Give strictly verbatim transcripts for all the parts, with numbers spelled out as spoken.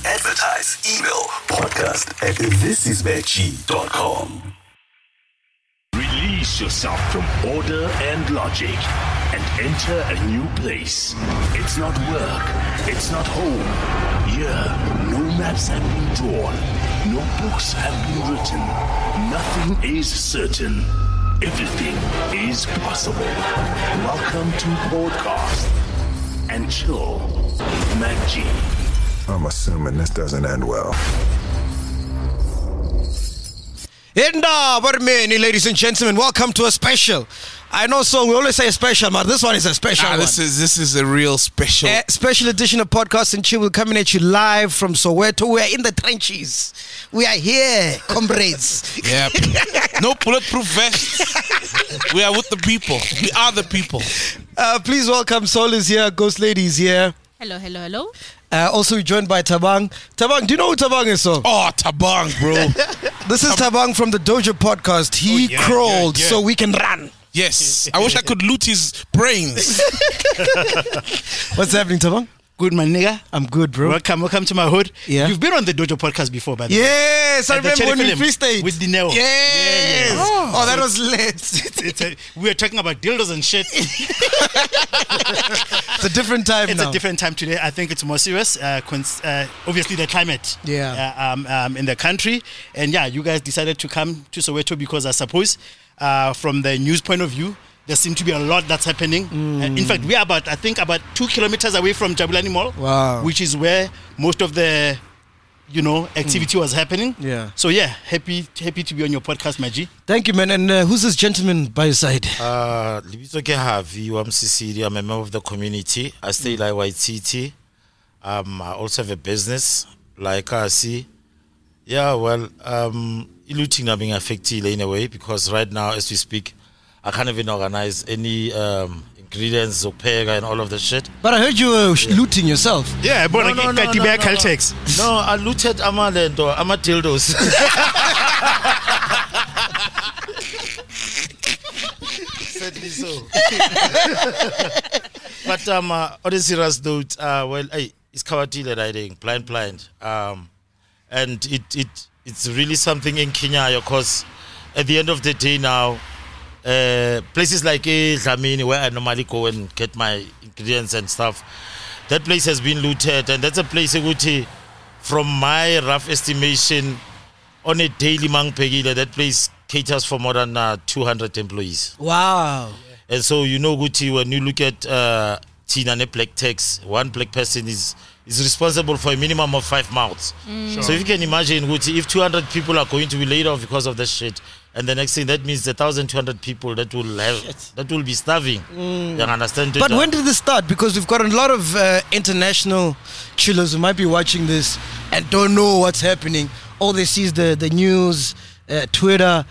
advertise, email podcast at this is veggie dot com. Release yourself from order and logic and enter a new place. It's not work. It's not home. Here, no maps have been drawn. No books have been written. Nothing is certain. Everything is possible. Welcome to Podcast and Chill with Mac G. I'm assuming this doesn't end well. Inda, but many ladies and gentlemen, welcome to a special. I know, so we always say a special, but this one is a special. Nah, one. this is this is a real special. A special edition of Podcast and Chill. We're coming at you live from Soweto. We're in the trenches. We are here, comrades. Yeah. No bulletproof vests. We are with the people. We are the people. Uh, please welcome Soul is here, Ghost Lady is here. Hello, hello, hello. Uh, also joined by Tabang. Tabang, do you know who Tabang is, so? Oh, Tabang, bro. This is Tabang from the Dojo Podcast. He Oh, yeah, crawled yeah, yeah. so we can run. Yes. I wish I could loot his brains. What's happening, Tabang? Good, my nigga. I'm good, bro. Welcome, welcome to my hood. Yeah. You've been on the Dojo podcast before, by the way. Yes, I At the remember Cherry when we Film freestayed. with Dineo. Yes. Yeah, yeah. Oh, Oh. that was lit. It's, it's a, we were talking about dildos and shit. It's a different time It's now. a different time today. I think it's more serious. Uh, cons- uh, obviously, the climate Yeah. uh, um, um, in the country. And yeah, you guys decided to come to Soweto because I suppose uh, from the news point of view, there seems to be a lot that's happening. Mm. Uh, in fact, we are about, I think, about two kilometers away from Jabulani Mall, Wow. which is where most of the, you know, activity was happening. Yeah. So yeah, happy happy to be on your podcast, Maji. Thank you, man. And uh, who's this gentleman by your side? Uh, Libito ke Havi, I'm Sisiri. I'm a member of the community. I stay like Y T T. Um, I also have a business like I see. Yeah, well, um, looting are being affected in a way because right now, as we speak, I can't even organize any um, ingredients or pega and all of the shit. But I heard you were yeah. looting yourself. Yeah, but No, no, no, no, no, no. Caltex. No, I looted Amalendo, Amatildos. Certainly so. But um, uh, on a serious note, uh, well, hey, it's Kawatile riding, blind, blind. Um, and it it it's really something in Kenya because at the end of the day now, uh, places like Dlamini, where I normally go and get my ingredients and stuff, that place has been looted, and that's a place Uguti, from my rough estimation, on a daily mangpegile, that place caters for more than uh, two hundred employees. Wow. And so, you know, Guti, when you look at uh, Tina and Black Tax, one black person is is responsible for a minimum of five mouths. Mm. Sure. So if you can imagine, Guti, if two hundred people are going to be laid off because of this shit, and the next thing, that means one thousand two hundred people that will have shit. that will be starving. Mm. You understand? But when did this start? Because we've got a lot of uh, international chillers who might be watching this and don't know what's happening. All they see is the, the news, uh, Twitter.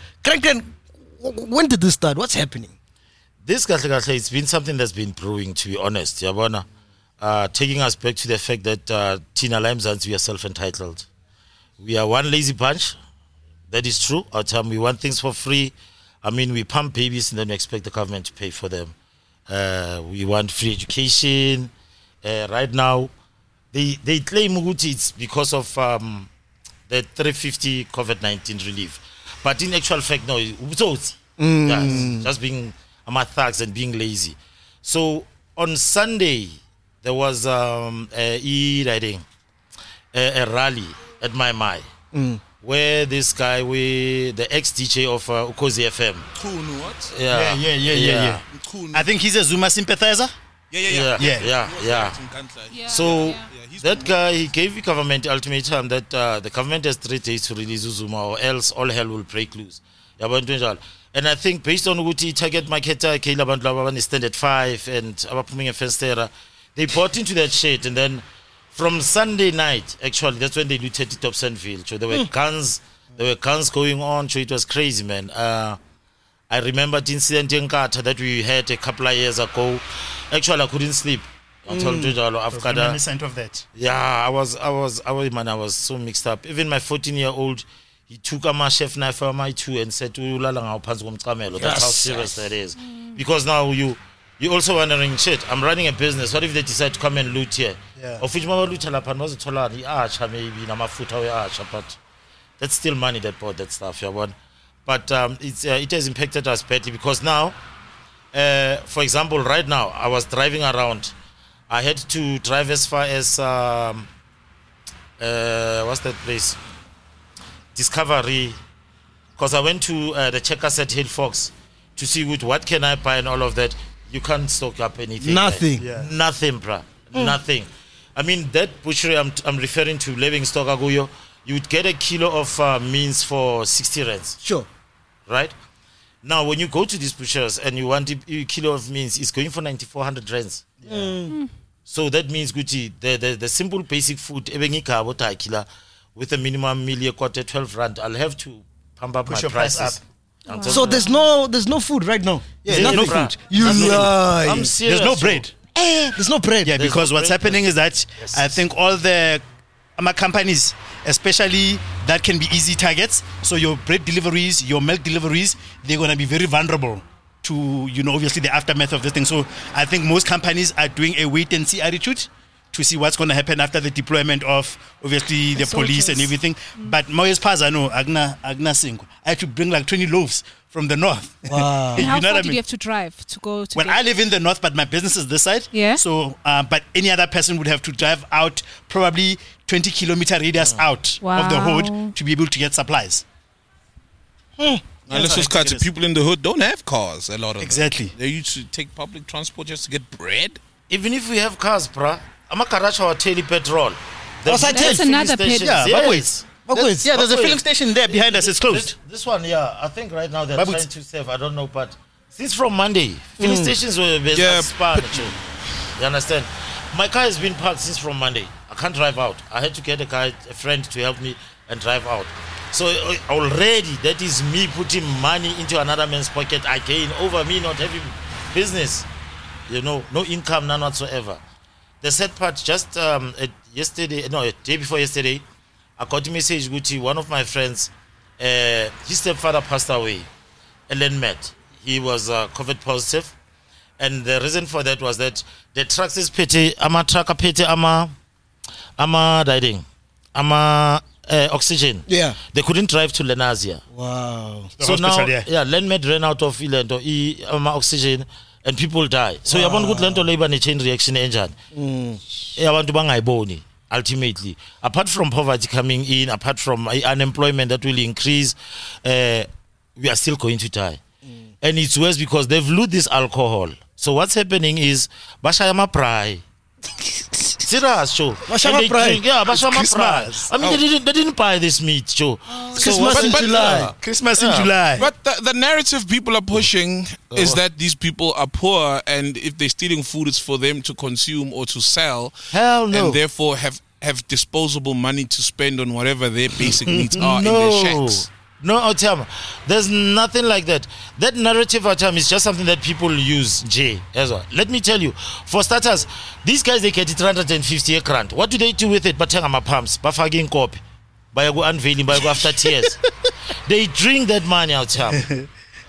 When did this start? What's happening? This, it's been something that's been brewing, to be honest. Yabona, uh, taking us back to the fact that uh, Tina Limezans, we are self-entitled. We are one lazy bunch. That is true. Our time we want things for free. I mean, we pump babies and then we expect the government to pay for them. Uh, we want free education. Uh, right now, they they claim Muguti it's because of um, the three fifty COVID nineteen relief. But in actual fact, no, it's mm. yes, just being amateur thugs and being lazy. So on Sunday, there was um, a e-riding, a, a rally at my Mai. Mm. Where this guy, we the ex-D J of uh, Ukozi F M. Kunu, what? Yeah, Yeah, yeah, yeah, yeah, yeah. Kunu. I think he's a Zuma sympathizer. Yeah, yeah, Yeah, yeah. yeah, Yeah. yeah. yeah. Yeah, So yeah. he's that guy, he gave the government ultimatum that uh, the government has three days to release Zuma or else all hell will break loose. And I think based on Uguti, target market, Kayla Bandlawan stand at five and Abapuming and Fenstera, they bought into that shit. And then from Sunday night, actually, that's when they looted the Topsonville. So there were mm. guns, there were guns going on. So it was crazy, man. Uh, I remember the incident in Kata that we had a couple of years ago. Actually, I couldn't sleep. Mm. I've reminiscent of that. Yeah, I was, I was, I was, man, I was so mixed up. Even my fourteen-year-old, he took a my chef knife from my two and said, "Ulala ngao phansi komcamelo." That's how serious that is. Mm. Because now you, you're also wondering, shit, I'm running a business. What if they decide to come and loot here? Yeah. Of which mama loot lapha bazothola i-archer maybe namafutha we-archer, but that's still money that bought that stuff, yabona. But um, it's, uh, it has impacted us badly because now, uh, for example, right now, I was driving around. I had to drive as far as, um, uh, what's that place? Discovery. Because I went to uh, the checkers at Hill Fox to see with what can I buy and all of that. You can't stock up anything. Nothing. Yeah. Nothing, bruh. Mm. Nothing. I mean, that butchery I'm, I'm referring to, Livingstoke Aguyo, you would get a kilo of uh, means for sixty rands. Sure. Right? Now, when you go to these butchers and you want a, a kilo of means, it's going for ninety-four hundred rands. Yeah. Mm. So that means, Gucci, the, the, the simple basic food, with a minimum meal, quarter twelve rand, I'll have to pump up Push my your price prices. up. I'm So telling there's no there's no food right now. Yeah, There's there's nothing. no food. You Nothing. lie. I'm serious. There's no bread. Eh, there's no bread. Yeah, There's because no what's bread. happening is that Yes. I think all the um, companies, especially that can be easy targets. So your bread deliveries, your milk deliveries, they're going to be very vulnerable to, you know, obviously the aftermath of this thing. So I think most companies are doing a wait and see attitude to see what's going to happen after the deployment of obviously the police and everything. But Moyes Paza, no, Agna Agna Singo. I had to bring like twenty loaves from the north. Wow. You And how know far what I did mean? you have to drive to go to Well, get- I live in the north, but my business is this side. Yeah. So, uh, but any other person would have to drive out probably twenty kilometer radius out of the Wow. hood to be able to get supplies. Now let's how just cut hectic to it is. people in the hood don't have cars. A lot of them. Exactly. They used to take public transport just to get bread. Even if we have cars, bruh, I'm a garage or tele petrol. The What's that filling That's another stations, petrol. Yeah, yes. Bakwethu. Yeah, there's a Bakwethu. filling station there behind us. It's closed. This, this one, yeah, I think right now they're Babu, trying it's- to save. I don't know, but since from Monday, filling stations were based Yeah, on Spa. You understand? My car has been parked since from Monday. I can't drive out. I had to get a guy, a friend, to help me and drive out. So uh, already, that is me putting money into another man's pocket again over me not having business. You know, no income, none whatsoever. The sad part, just um, uh, yesterday, no, a day before yesterday, I got a message with one of my friends. Uh, his stepfather passed away, Ellen Met. He was uh, COVID positive. And the reason for that was that the trucks is petty, ama truck petty, ama, ama diding, ama uh, oxygen. Yeah. They couldn't drive to Lenasia. Wow. The So hospital, now, yeah. yeah, Lenmed ran out of Ilento, e, um, oxygen, and people die. So you want good Lento labor and chain reaction engine. You want to bang boni ultimately. Apart from poverty coming in, apart from uh, unemployment that will increase, uh, we are still going to die. And it's worse because they've loot this alcohol. So what's happening is Bashayama Prai. Serious, Joe. Bashama And they Prai. drink- Yeah, Bashama Prai. Christmas. I mean, they didn't they didn't buy this meat, Joe. Christmas in but- July. yeah. Christmas in Yeah. July. But the, the narrative people are pushing is that these people are poor, and if they're stealing food, it's for them to consume or to sell, Hell no. and therefore have have disposable money to spend on whatever their basic needs are no. in their shacks. No, Otiama. There's nothing like that. That narrative, Otiama, is just something that people use, Jay, as well. Let me tell you, for starters, these guys, they get it three hundred fifty a grant. What do they do with it? Batanga pumps, bafaging copy, by go unveiling, by go after tears. They drink that money, Otiama.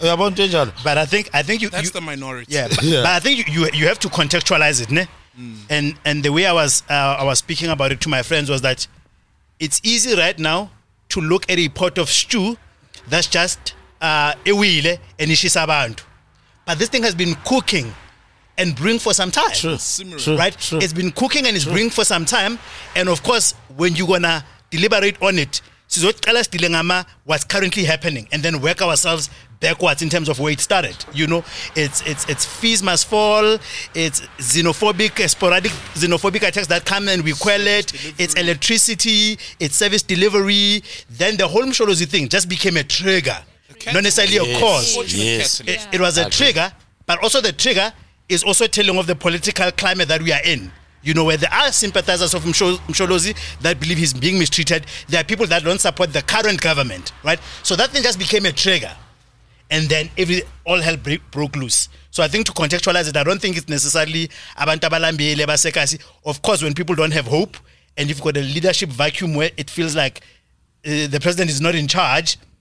But I think I think you, That's you the minority. yeah, but, but I think you, you you have to contextualize it, ne? And and the way I was uh, I was speaking about it to my friends was that it's easy right now to look at a pot of stew that's just uh, ewile and ishisa abantu, but this thing has been cooking and brewing for some time. True. Simmering. True. Right? True. It's been cooking and it's brewing for some time, and of course, when you're gonna deliberate on it, sizoqala sidile ngama what's currently happening, and then work ourselves backwards in terms of where it started. You know, it's it's it's fees must fall. It's xenophobic, uh, sporadic xenophobic attacks that come and we quell it. It's electricity. It's service delivery. Then the whole Msholozi thing just became a trigger, not necessarily a Yes. cause. Fortunate Yes. catalyst. It, it was a Agree. trigger, but also the trigger is also telling of the political climate that we are in. You know, where there are sympathizers of Msho- Msholozi that believe he's being mistreated. There are people that don't support the current government, right? So that thing just became a trigger. And then every all hell break, broke loose. So I think to contextualize it, I don't think it's necessarily abantu abalambile basekasi. Of course, when people don't have hope, and you've got a leadership vacuum where it feels like uh, the president is not in charge,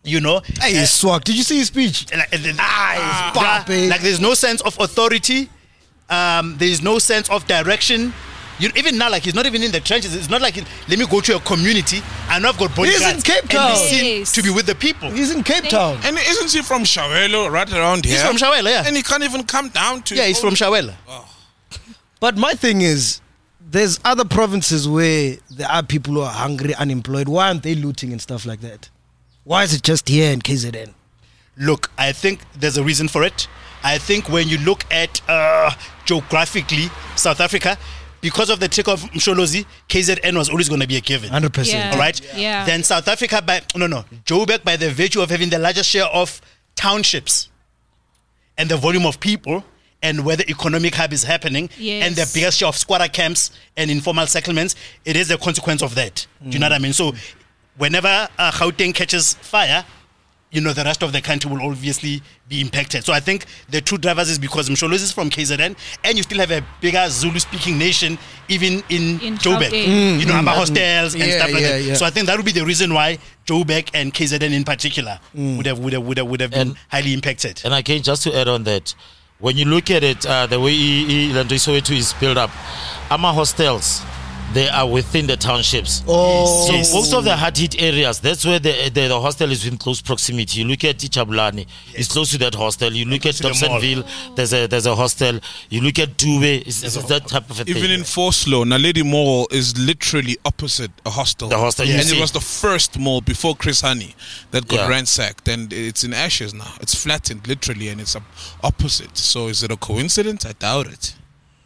You know, Hey, Uh, swag. Did you see his speech? like, uh, Ah, it's there- popping. like there's no sense of authority. Um, there's no sense of direction. You even now, like he's not even in the trenches. It's not like let me go to a community. I know I've got bodyguards. He's in Cape and Town. be seen Yes. to be with the people. He's in Cape Town. And isn't he from Shawelo, right around here? He's from Shawela, yeah. And he can't even come down to. Yeah, he's from Shawela. But my thing is, there's other provinces where there are people who are hungry, unemployed. Why aren't they looting and stuff like that? Why is it just here in K Z N? Look, I think there's a reason for it. I think when you look at uh, geographically South Africa, because of the trick of Msholozi, K Z N was always going to be a given. one hundred percent. Yeah. All right. Yeah. Then South Africa, by no, no, Joburg, by the virtue of having the largest share of townships and the volume of people, and where the economic hub is happening, Yes. and the biggest share of squatter camps and informal settlements, it is a consequence of that. Do you know what I mean? So, whenever uh, Gauteng catches fire, you know, the rest of the country will obviously be impacted. So I think the two drivers is because Msholozi is from K Z N, and you still have a bigger Zulu-speaking nation, even in, In Joburg. Gauteng. You know, Amba hostels and Yeah, stuff like yeah, that. yeah. So I think that would be the reason why Joburg and K Z N in particular would have would have would have, would have been And- highly impacted. And again, just to add on that, when you look at it, uh, the way Lando Soweto is built up, Ama hostels, they are within the townships. Oh. So Yes. most of the hard-hit areas, that's where the, the the hostel is in close proximity. You look at Ichabulani, it's close to that hostel. You look at to the mall. Dobsonville, there's a there's a hostel. You look at Dube, it's, it's that type of a Even thing. in Forslow, Naledi Mall is literally opposite a hostel. The hostel, you and see. it was the first mall before Chris Honey that got Yeah. ransacked, and it's in ashes now. It's flattened literally, and it's op- opposite. So is it a coincidence? I doubt it.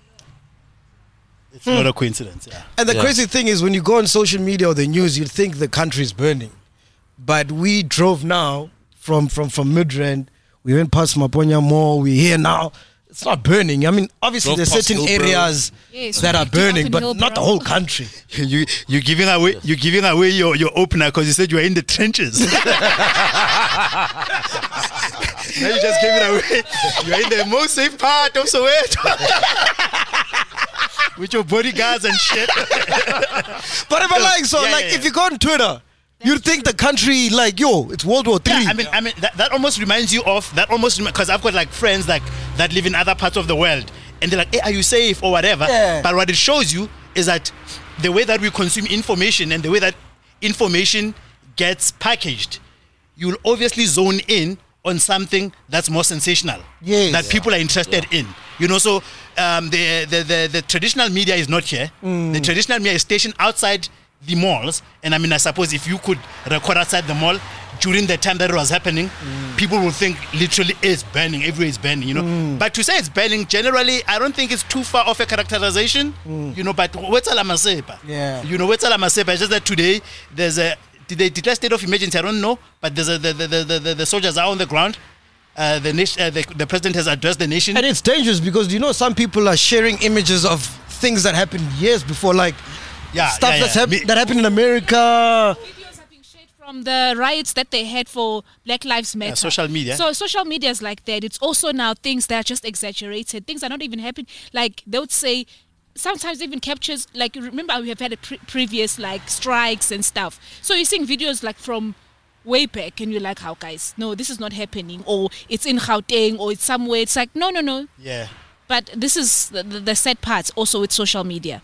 It's not a coincidence. Yeah. And the Yeah. crazy thing is, when you go on social media or the news, you think the country is burning. But we drove now from from from Midrand. We went past Maponya Mall. We're here now. It's not burning. I mean, obviously, Drove there's past certain Hillbrow. areas Yes, that are we drove burning, in but Hillbrow. not the whole country. You you're giving away you're giving away your, your opener because you said you were in the trenches. Now you just gave it away. You're in the most safe part of Soweto. With your bodyguards and shit. But if I like, so Yeah, like, yeah, if you go on Twitter, you'd think the country, like, yo, it's World War Three. Yeah, I mean, I mean that, that almost reminds you of that almost because I've got like friends like that live in other parts of the world, and they're like, "Hey, are you safe or whatever?" Yeah. But what it shows you is that the way that we consume information and the way that information gets packaged, you'll obviously zone in on something that's more sensational, Yes. that people are interested in. You know, so um, the, the the the traditional media is not here. The traditional media is stationed outside the malls, and I mean, I suppose if you could record outside the mall during the time that it was happening, people will think literally it's burning, everywhere is burning, you know. But to say it's burning, generally, I don't think it's too far off a characterization, you know. But what's Alamasepa? Yeah. You know, what's Alamasepa? It's just that today there's a did they declare state of emergency? I don't know, but there's a, the, the, the, the the soldiers are on the ground. Uh, the, nation, uh, the the president has addressed the nation. And it's dangerous because, you know, some people are sharing images of things that happened years before, like Yeah, stuff yeah, that's yeah. hap- Me- that happened in America. Videos have been shared from the riots that they had for Black Lives Matter. social media. So social media is like that. It's also now things that are just exaggerated. Things are not even happening. Like they would say, sometimes even captures. Like remember, we have had a pre- previous like strikes and stuff. So you're seeing videos like from way back, and you're like, "How guys? No, this is not happening." Or it's in Gauteng, or it's somewhere. It's like, no, no, no. yeah, But this is the, the, the sad part. Also with social media.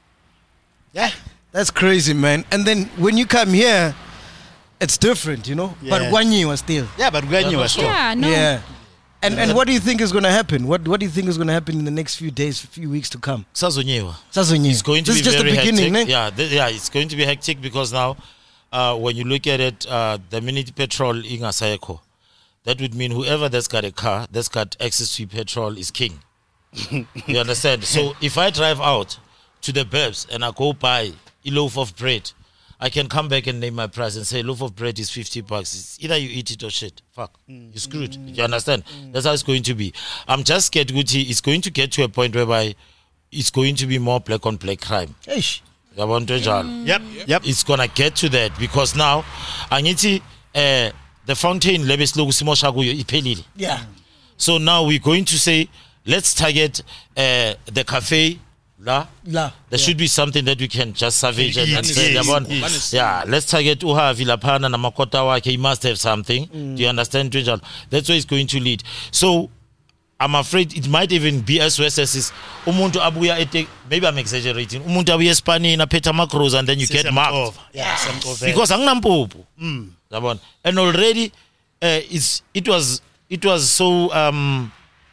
yeah. That's crazy, man. And then when you come here, it's different, you know. But Yeah. one year was still. Yeah, but when you were sure. Yeah, no. Yeah. And and what do you think is going to happen? What What do you think is going to happen in the next few days, few weeks to come? Sazonyewa. Sazonye. It's going to this be is just very the beginning, hectic. ne? Yeah, th- yeah, it's going to be hectic because now, uh, when you look at it, uh, the minute petrol in Asayeko, that would mean whoever that's got a car, that's got access to petrol is king. You understand? So if I drive out to the burbs and I go buy a loaf of bread, I can come back and name my price and say loaf of bread is fifty bucks. It's either you eat it or shit. Fuck. You're screwed. You understand? That's how it's going to be. I'm just scared, Gucci, it's going to get to a point whereby it's going to be more black on black crime. Eish. Yabona into njalo. Yep, yep. It's gonna get to that because now angithi uh, the fountain lebesiloko simosha kuyo iphelile. Yeah. So now we're going to say let's target uh, the cafe La? La. There should be something that we can just savage and, and Yes, say, yes, yabona, yes. yeah, let's target uhavi laphana namakota wakhe. He must have something. Do you understand? Trinjalo? That's where it's going to lead. So I'm afraid it might even be as worse as is umuntu abuya ete, maybe I'm exaggerating. Umuntu abuya Spain na peta macros and then you get marked. Yeah, some of Because angnampopo. Yabona. And already uh, it's it was it was so um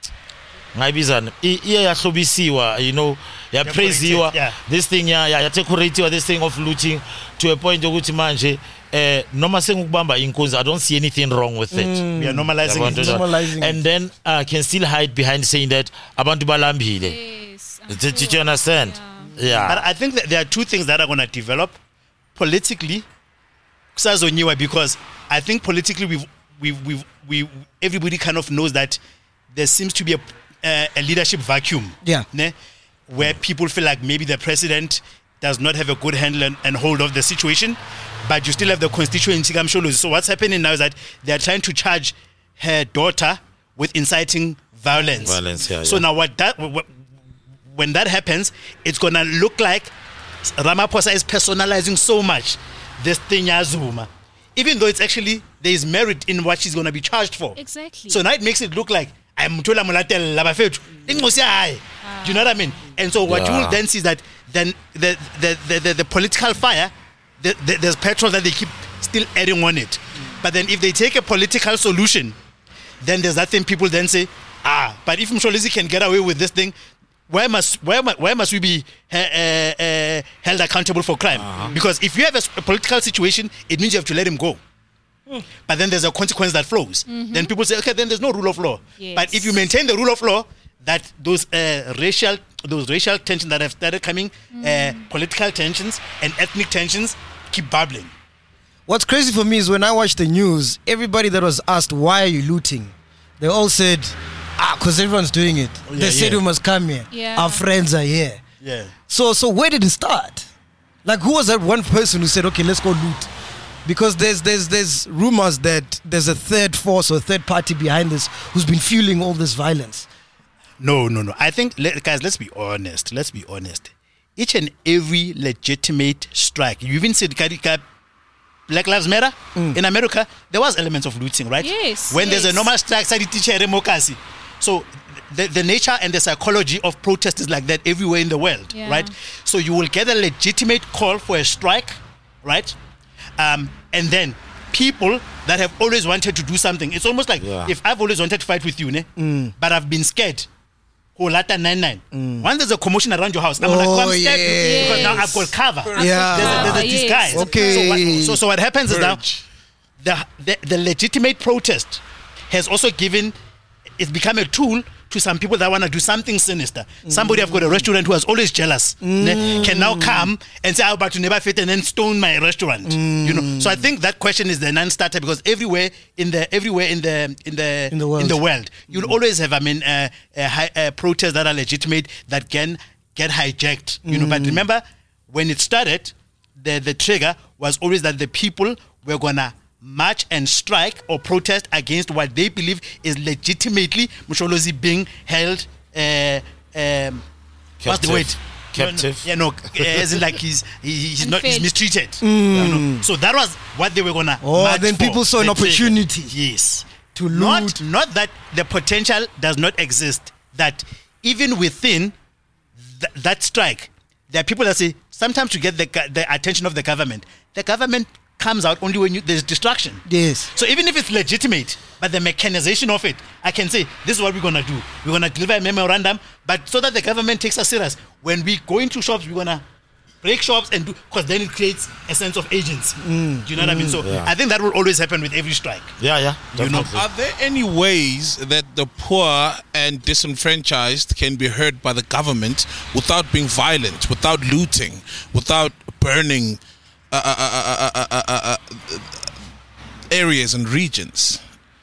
ngayibizana iye yahlobisiwa, you know, yapraisewa yeah. this thing ya yadecoratiwa, this thing of looting to a point ukuthi manje eh noma sengukubamba inkunzi, I don't see anything wrong with it. We are normalizing Yabona, it. Normalizing it. and then uh, can still hide behind saying that abantu balambile. Yes. I'm Did, did sure. you understand? Yeah. But I think that there are two things that are going to develop politically, kusazonyiwa, because I think politically we've, we've, we've, we everybody kind of knows that there seems to be a, uh, a leadership vacuum. Yeah. Ne? Where people feel like maybe the president does not have a good handle and, and hold of the situation, but you still have the constituency. So what's happening now is that they are trying to charge her daughter with inciting violence. Violence, yeah, So yeah. now what that what, when that happens, it's gonna look like Ramaphosa is personalizing so much this thing Yazuma, even though it's actually there is merit in what she's gonna be charged for. Exactly. So now it makes it look like I'm tola mulatel labafethu. Do you know what I mean? And so what you Yeah. will then see is that then the the the, the, the political fire, the, the, there's petrol that they keep still adding on it. But then if they take a political solution, then there's that thing people then say, ah, but if Msholozi can get away with this thing, why must why, mu- why must we be uh, uh, uh, held accountable for crime? Uh-huh. Because if you have a, s- a political situation, it means you have to let him go. But then there's a consequence that flows. Then people say, okay, then there's no rule of law. Yes. But if you maintain the rule of law, that those uh, racial those racial tensions that have started coming, uh, political tensions and ethnic tensions keep bubbling. What's crazy for me is when I watch the news, everybody that was asked, why are you looting? They all said, ah, because everyone's doing it. yeah, they said yeah. we must come here. Yeah. Our friends are here. Yeah. So, so where did it start? Like, who was that one person who said, okay, let's go loot? Because there's there's there's rumors that there's a third force or third party behind this who's been fueling all this violence. No, no, no. I think, let, guys, let's be honest. Let's be honest. Each and every legitimate strike, you even said Karika, Black Lives Matter in America, there was elements of looting, right? Yes, When there's a yes. normal strike, side teacher democracy. So the, the nature and the psychology of protest is like that everywhere in the world, Yeah. right? So you will get a legitimate call for a strike, right? Um, and then people that have always wanted to do something. It's almost like Yeah. if I've always wanted to fight with you, ne? But I've been scared. Oh, Lata nine nine. Once there's a commotion around your house, I'm gonna Oh, come stab you yes. because now I've got cover. Yeah. There's a, there's a Ah, yes. disguise. Okay. So what, so, so what happens is now Purge. the, the the legitimate protest has also given it's become a tool to some people that want to do something sinister. Somebody have got a restaurant who was always jealous ne, can now come and say, "I'm about to never fit," and then stone my restaurant. You know. So I think that question is the non-starter because everywhere in the everywhere in the in the In the world. in the world, you'll always have I mean uh, uh, hi- uh, protests that are legitimate that can get hijacked. You know. But remember, when it started, the the trigger was always that the people were gonna march and strike or protest against what they believe is legitimately Msholozi being held. Uh, um, what's the Captive. word? Captive. No, no, yeah, no, as in like he's he, he's not he's Unfair. mistreated. You know? So that was what they were gonna. Oh, march then for, people saw an the trigger. opportunity. Yes, To not loot. not that the potential does not exist. That even within th- that strike, there are people that say sometimes to get the go- the attention of the government, the government comes out only when you, there's distraction. Yes. So even if it's legitimate, but the mechanization of it, I can say this is what we're gonna do. We're gonna deliver a memorandum, but so that the government takes us serious. When we go into shops, we're gonna break shops and do because then it creates a sense of agency. Do you know what I mean? So Yeah. I think that will always happen with every strike. Yeah, yeah. You know, definitely. Are there any ways that the poor and disenfranchised can be heard by the government without being violent, without looting, without burning uh, uh, uh, uh, uh, uh, uh, areas and regions?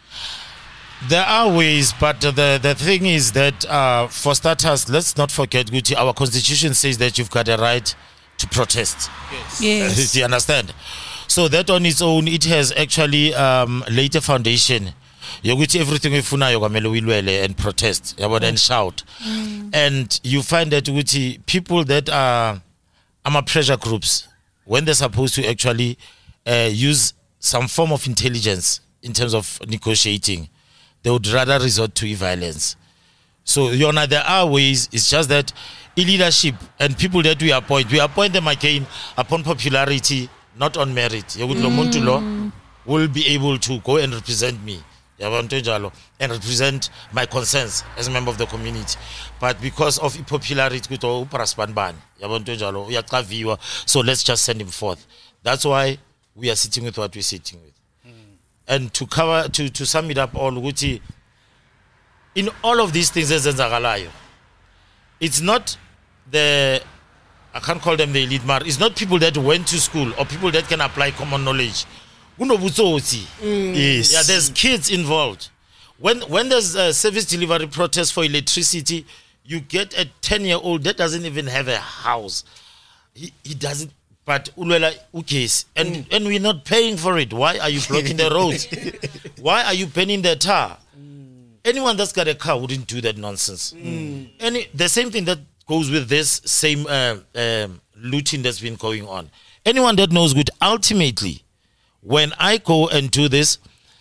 There are ways, but the, the thing is that uh, for starters, let's not forget, Guti, our constitution says that you've got a right to protest. Yes. Do you understand? So that on its own, it has actually um, laid a foundation yokuthi everything uyifunayo kwamele uyilwele and protest yabona and shout and you find that ukuthi people that are ama pressure groups when they're supposed to actually uh, use some form of intelligence in terms of negotiating, they would rather resort to violence. So, you know, there are ways. It's just that leadership and people that we appoint, we appoint them again upon popularity, not on merit. Mm. Will be able to go and represent me and represent my concerns as a member of the community. But because of popularity, so let's just send him forth. That's why we are sitting with what we're sitting with. Mm. And to cover, to, to sum it up all, in all of these things, it's not the, I can't call them the elite mar, it's not people that went to school or people that can apply common knowledge. Mm. Yes. Yeah, there's kids involved. When when there's a service delivery protest for electricity, you get a ten-year-old that doesn't even have a house. He, he doesn't, but ulwela ukesi, and mm. and we're not paying for it. Why are you blocking the roads? Why are you banning the tar? Mm. Anyone that's got a car wouldn't do that nonsense. Mm. Any the same thing that goes with this same uh, um, looting that's been going on. Anyone that knows good, ultimately, when I go and do this,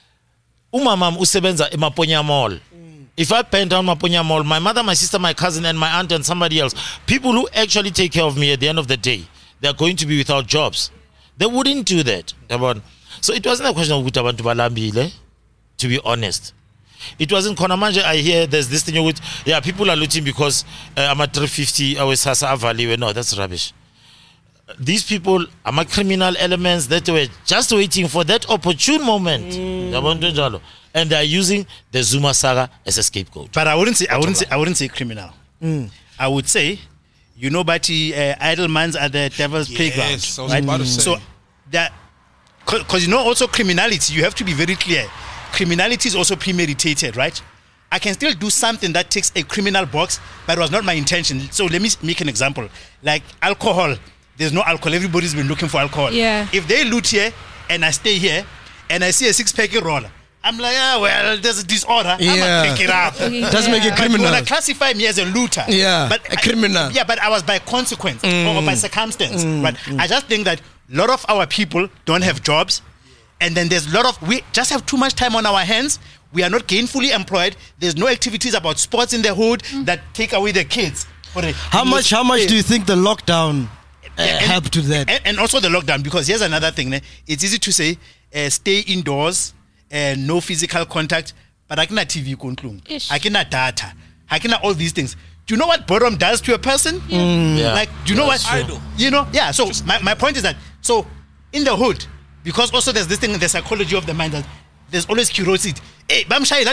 umamam usebenza emaponya mall. If I pen down Maponya Mall, my mother, my sister, my cousin, and my aunt, and somebody else, people who actually take care of me at the end of the day, they're going to be without jobs. They wouldn't do that. So it wasn't a question of Gutabantu Balambile, to be honest. It wasn't Konamanje. I hear there's this thing with, yeah, people are looting because uh, I'm at three fifty, I was Sasa Valley. No, that's rubbish. These people are my criminal elements that were just waiting for that opportune moment. Mm. And they are using the Zuma saga as a scapegoat. But I wouldn't say I wouldn't say I wouldn't say criminal. Mm. I would say, you know, but uh, idle minds are the devil's yes, playground. I was right? about to say. So that, because you know, also criminality, you have to be very clear. Criminality is also premeditated, right? I can still do something that takes a criminal box, but it was not my intention. So let me make an example. Like alcohol, there's no alcohol. Everybody's been looking for alcohol. Yeah. If they loot here and I stay here and I see a six-pack roller, I'm like, ah, well, there's a disorder. Yeah. I'm gonna pick it up. Yeah. Doesn't make it But criminal. you wanna classify me as a looter. Yeah, but a criminal. I, yeah, but I was by consequence Mm. or by circumstance. Mm. But Mm. I just think that a lot of our people don't have jobs, and then there's a lot of we just have too much time on our hands. We are not gainfully employed. There's no activities about sports in the hood mm. that take away the kids. How much? How much do you think the lockdown uh, yeah, and, helped to that? And, and also the lockdown, because here's another thing. Ne? It's easy to say, uh, stay indoors, and no physical contact, but I cannot T V control. I cannot data. I cannot all these things. Do you know what boredom does to a person? Yeah. Mm. Yeah. Like, do you know what? I do. You know, yeah. So my, my point is that, so in the hood, because also there's this thing in the psychology of the mind that there's always curiosity. Hey,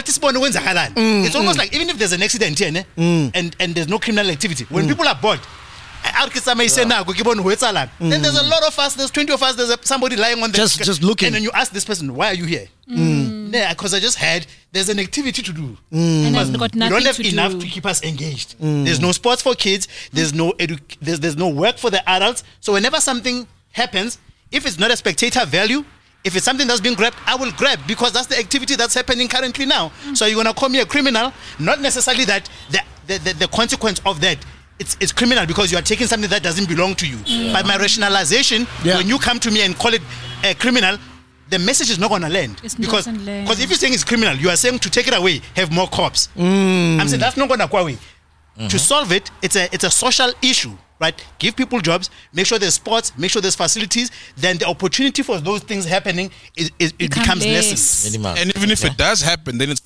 mm, it's almost mm. like even if there's an accident here, mm. and, and there's no criminal activity, when mm. people are bored, yeah. then there's a lot of us, there's twenty of us, there's a, somebody lying on the just just looking, and then you ask this person, why are you here? Mm. Yeah, because I just heard there's an activity to do. Mm. And I've got nothing we don't have to enough do. to keep us engaged. Mm. There's no sports for kids, there's no edu- there's, there's no work for the adults. So whenever something happens, if it's not a spectator value, if it's something that's being grabbed, I will grab, because that's the activity that's happening currently now. Mm. So you're gonna call me a criminal, not necessarily that the the, the, the consequence of that it's it's criminal because you are taking something that doesn't belong to you. Yeah. But my rationalization, yeah. when you come to me and call it a criminal, the message is not gonna land. It's because not land. because if you're saying it's criminal, you are saying to take it away, have more cops. Mm. I'm saying that's not gonna go away. Mm-hmm. To solve it, it's a it's a social issue. Right, give people jobs, make sure there's sports, make sure there's facilities. Then the opportunity for those things happening is, is it Become becomes less. lessened. And even if yeah. it does happen, then it's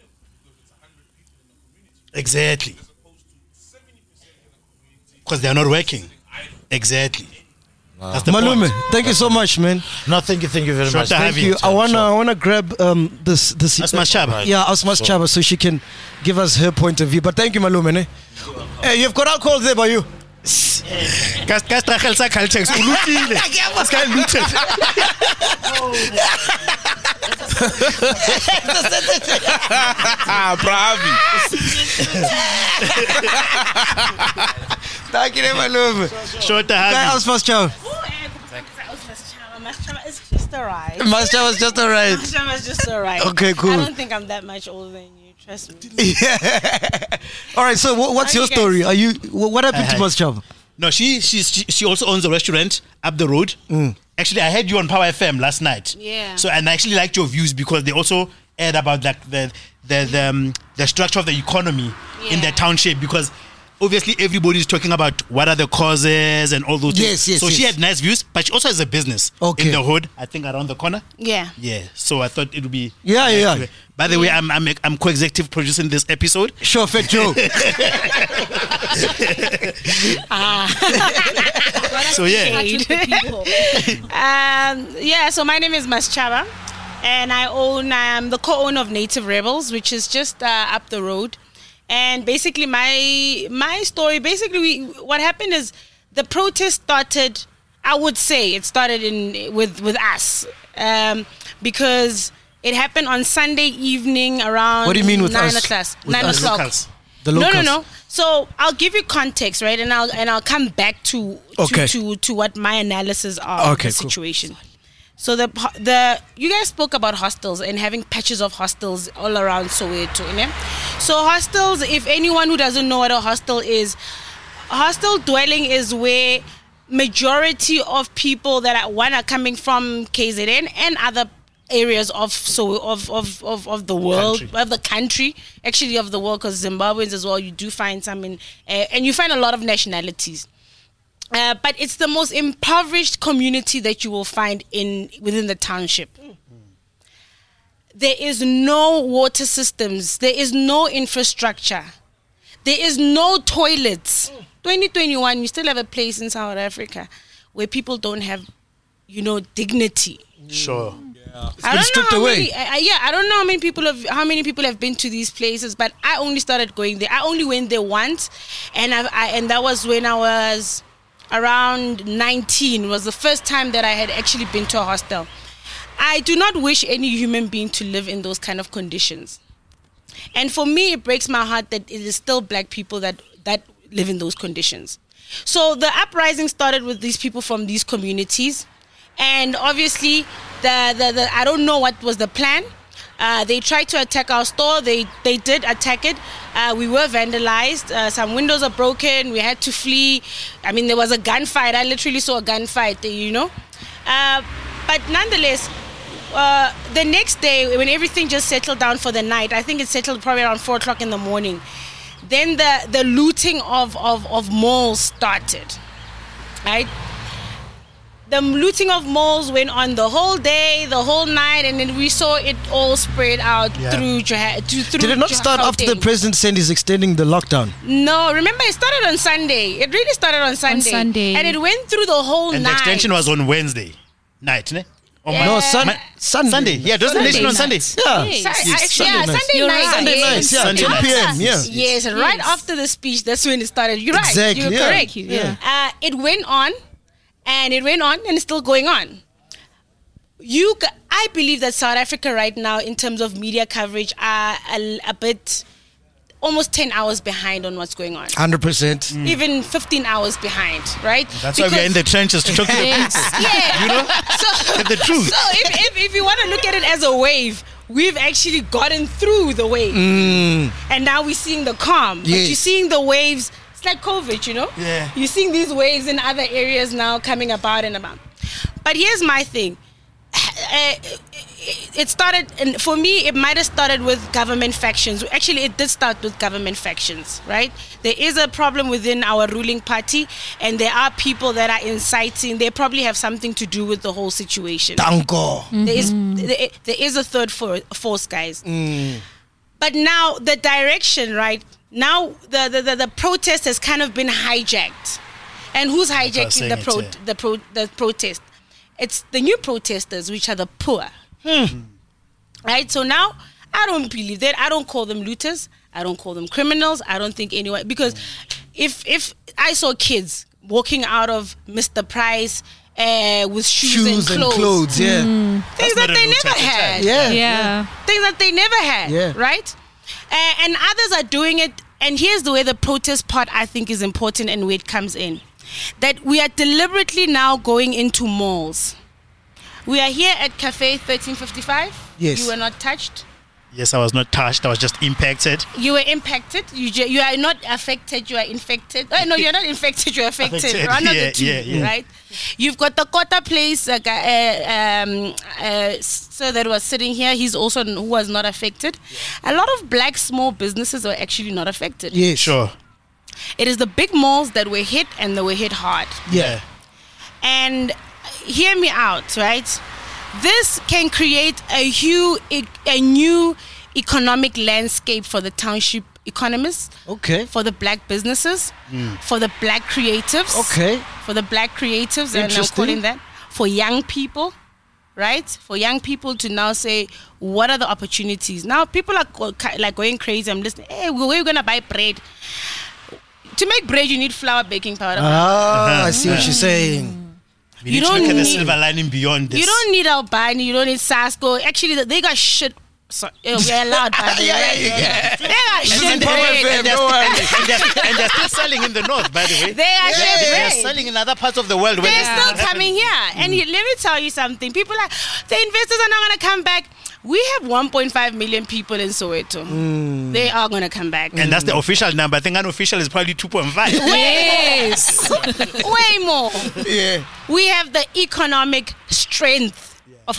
Exactly, because they are not working. Exactly. Wow. That's the Malume, point. thank you so much, man. No, thank you, thank you very Sure, much. to have Thank you. I wanna, I wanna grab um this this. That's my Shaba. Right. Yeah, Asma So- Chaba, so she can give us her point of view. But thank you, Malume. Eh? Hey, you've got alcohol there by you. Kas- kas tragel sa Caltex, o lutile. This guy looted. ah, bravi. Thank you, Malume. Short to Guy, have you. Asma Chaba. Mashaba is just alright. Master was just alright. Mashaba is just alright. Okay, cool. I don't think I'm that much older than you. Trust me. Yeah. All right. So, wh- what's How your you guys? story? Are you? wh- What happened to Uh-huh. Master? No, she, she she she also owns a restaurant up the road. Actually, I heard you on Power F M last night. Yeah. So, and I actually liked your views because they also aired about like the the the, um, the structure of the economy in the Yeah. township, because obviously everybody's talking about what are the causes and all those Yes, things. yes, So she yes. had nice views, but she also has a business Okay. in the hood, I think around the corner. Yeah. Yeah. So I thought it would be Yeah, nice yeah, to- yeah. By the way, I'm I'm I'm co-executive producing this episode. Sure, Fat Joe. So yeah. Touch with the people. Um, yeah, so my name is Maschaba, and I own, I'm the co-owner of Native Rebels, which is just uh, up the road. And basically, my my story, basically, we, what happened is the protest started. I would say it started in with with us, um, because it happened on Sunday evening around. What do you mean with nine us? o'clock? With Nine us. o'clock. Locals. The No, locals. no, no. So I'll give you context, right, and I'll and I'll come back to to Okay. to, to what my analysis are Okay, of the cool. situation. So the the you guys spoke about hostels and having patches of hostels all around Soweto, you know? So hostels, if anyone who doesn't know what a hostel is, a hostel dwelling is where majority of people that are one are coming from K Z N and other areas of so of of of, of the world Country. of the country, actually of the world, because Zimbabweans as well, you do find some in uh, and you find a lot of nationalities. Uh, but it's the most impoverished community that you will find in within the township. There is no water systems. There is no infrastructure. There is no toilets. twenty twenty-one, we still have a place in South Africa where people don't have, you know, dignity. Sure. I don't stripped know how away. many. I, I- yeah, I don't know how many people have how many people have been to these places, but I only started going there. I only went there once, and I, I and that was when I was around nineteen. Was the first time that I had actually been to a hostel. I do not wish any human being to live in those kind of conditions, and for me, it breaks my heart that it is still black people that that live in those conditions. So the uprising started with these people from these communities. And obviously, the, the, the I don't know what was the plan. Uh, they tried to attack our store. They they did attack it. Uh, we were vandalized. Uh, some windows are broken. We had to flee. I mean, there was a gunfight. I literally saw a gunfight, you know. Uh, but nonetheless, uh, the next day, when everything just settled down for the night, I think it settled probably around four o'clock in the morning. Then the, the looting of, of, of malls started, right? The looting of malls went on the whole day, the whole night, and then we saw it all spread out Yeah. through, Joha- to, through Did it not Joha- start after the Gauteng. president said he's extending the lockdown? No, remember it started on Sunday. It really started on Sunday. Sunday. And it went through the whole And night. the extension was on Wednesday night, ne? Or Yeah. No, Uh, sun, Ma- Sunday. Sunday. Yeah, it was the Sunday nation on Sunday. night. Yeah. Yes. Su- I- Yes, yeah, Sunday night. Sunday You're night. right. Sunday yes. nights, yeah, Sunday ten nights. p.m. Yeah. Yes, right Yes. after the speech, that's when it started. You're right. Exactly, You're yeah. correct. Yeah. Uh, it went on, and it went on, and it's still going on. You, c- I believe that South Africa right now, in terms of media coverage, are a, a bit, almost ten hours behind on what's going on. one hundred percent. Even fifteen hours behind, right? That's why we're in the trenches to talk to the Yes. Yeah. You know? So, Get the truth. So if, if, if you want to look at it as a wave, we've actually gotten through the wave. And now we're seeing the calm. But Yes. you're seeing the waves. It's like COVID, you know? Yeah. You're seeing these waves in other areas now coming about and about. But here's my thing. Uh, it started, and for me, it might have started with government factions. Actually, it did start with government factions, right? There is a problem within our ruling party, and there are people that are inciting. They probably have something to do with the whole situation. Tango. There is there, there is a third for, force, guys. But now the direction, right? Now the, the, the, the protest has kind of been hijacked. And who's I was hijacking saying the it, pro, yeah. the pro the protest? It's the new protesters, which are the poor. Right? So now I don't believe that. I don't call them looters. I don't call them criminals. I don't think anyone, because if if I saw kids walking out of Mister Price uh, with shoes, Shoes and and clothes, clothes, yeah. things That's that not a they looter never at the had. time. Yeah. Yeah. Things that they never had, Yeah. right? Uh, and others are doing it. And here's the way the protest part I think is important and where it comes in. That we are deliberately now going into malls. We are here at Cafe thirteen fifty-five. Yes. You were not touched. Yes, I was not touched. I was just impacted. You were impacted. You ju- you are not affected. You are infected. Oh, no, you're not infected. You're affected. Affected, One of yeah, the two, yeah, yeah. right? You've got the Kota place, uh, gu- uh, um, uh, sir that was sitting here. He's also n- who was not affected. A lot of black small businesses were actually not affected. Yes. Sure. It is the big malls that were hit, and they were hit hard. Yeah. And hear me out, right? This can create a huge, a new economic landscape for the township economists, Okay. for the black businesses, for the black creatives. Okay. For the black creatives, and I'm Interesting. calling that for young people, right? For young people to now say, what are the opportunities? Now people are go- ki- like going crazy. I'm listening. Hey, where are you gonna buy bread? To make bread, you need flour, baking powder. Ah, I see what you're saying. We You need to don't look at the need- silver lining beyond this. You don't need Albani. You don't need Sasco. Actually, they got shit. So, eh, we're allowed, by the way. They got shit. Papa bread. Fam, and, they're, don't worry. and, they're, and they're still selling in the north, by the way. They are shit. They're bread. selling in other parts of the world. where They're this is still not coming happening. here. And you, let me tell you something. People are, the investors are not going to come back. We have one point five million people in Soweto. They are going to come back. And that's the official number. I think unofficial is probably two point five. Yes. Way more. Yeah. We have the economic strength of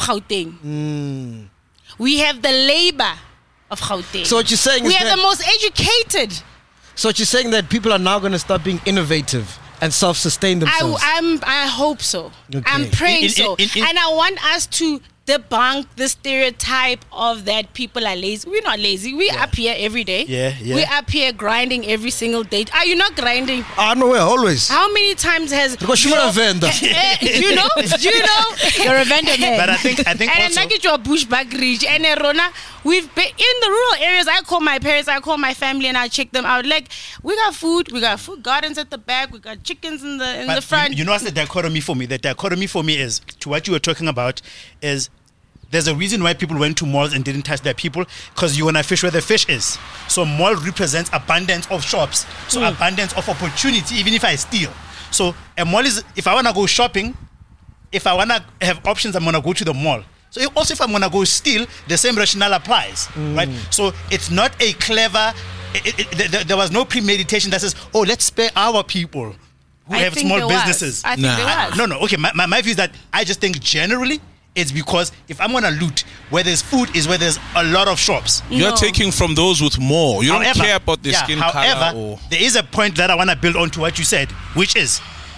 Gauteng. We have the labor of Gauteng. So what you're saying we is have that- the most educated. So what you're saying that people are now going to start being innovative and self-sustain I, themselves. I'm, I hope so. Okay. I'm praying In- in- so. in- in- and I want us to debunk the stereotype of that people are lazy. We're not lazy. We're up here every day. Yeah, yeah. We're up here grinding every single day. Are you not grinding? Ah, no way, always. How many times has Because you're your- a vendor. Eh, eh, you know, you know, you're a vendor man. But I think- I think and also- I get your bushback ridge and eh, Rona, we've been in the rural areas. I call my parents, I call my family, and I check them out. Like we got food, we got food gardens at the back, we got chickens in the in But the front. You, you know what's the dichotomy for me? The dichotomy for me is, to what you were talking about, is there's a reason why people went to malls and didn't touch their people, because you want to fish where the fish is. So mall represents abundance of shops, so Mm. abundance of opportunity, even if I steal. So a mall is, if I want to go shopping, if I want to have options, I'm going to go to the mall. So if, also if I'm going to go steal, the same rationale applies, right? So it's not a clever, it, it, it, there, there was no premeditation that says, oh, let's spare our people who I have think small there was. businesses. I think Nah. there I- was. no, no. Okay, my, my, my view is that I just think generally it's because if I'm gonna loot, where there's food is where there's a lot of shops. You're No. taking from those with more. You don't However- care about their yeah, skin however, color. Or there is a point that I want to build on to what you said, which is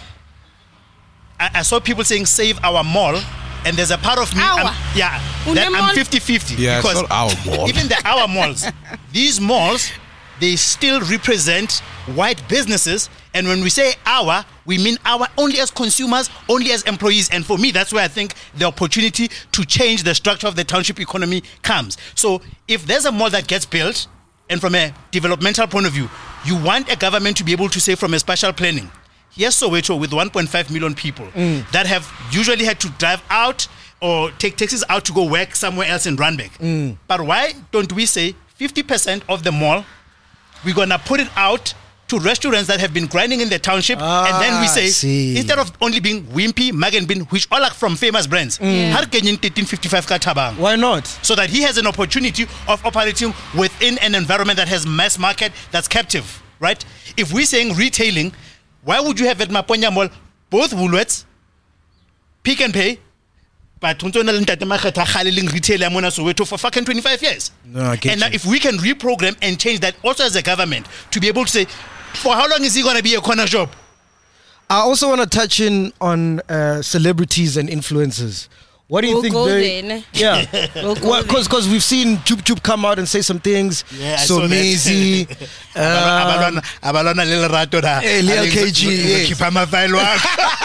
I, I saw people saying save our mall, and there's a part of me, I'm, Our? yeah, Une that mall? I'm fifty-fifty. Yeah, it's because not our mall. even the our malls, these malls, they still represent white businesses. And when we say our, we mean our only as consumers, only as employees. And for me, that's where I think the opportunity to change the structure of the township economy comes. So if there's a mall that gets built, and from a developmental point of view, you want a government to be able to say from a spatial planning, here's Soweto with one point five million people that have usually had to drive out or take taxis out to go work somewhere else in Randburg. But why don't we say fifty percent of the mall, we're going to put it out to restaurants that have been grinding in the township, and then we Ah, say, see. instead of only being Wimpy, Mag and Bean, which all are from famous brands, har kenyin thirteen fifty-five ka Thabang. Why not? So that he has an opportunity of operating within an environment that has mass market that's captive, right? If we're saying retailing, why would you have at Maponya Mall both Woolworths, Pick and Pay, but retailer mona Soweto for fucking twenty-five years? No, I get and now you. if we can reprogram and change that also as a government to be able to say, for how long is he going to be a corner shop? I also want to touch in on uh, celebrities and influencers. What do you We'll think? go they- then. Yeah, We'll go because because we've seen Chup Chup come out and say some things. Yeah, I so saw that. amazing. Abalona- um, abalona little rato da. Eh, Lil K G, yes. Keep my file work.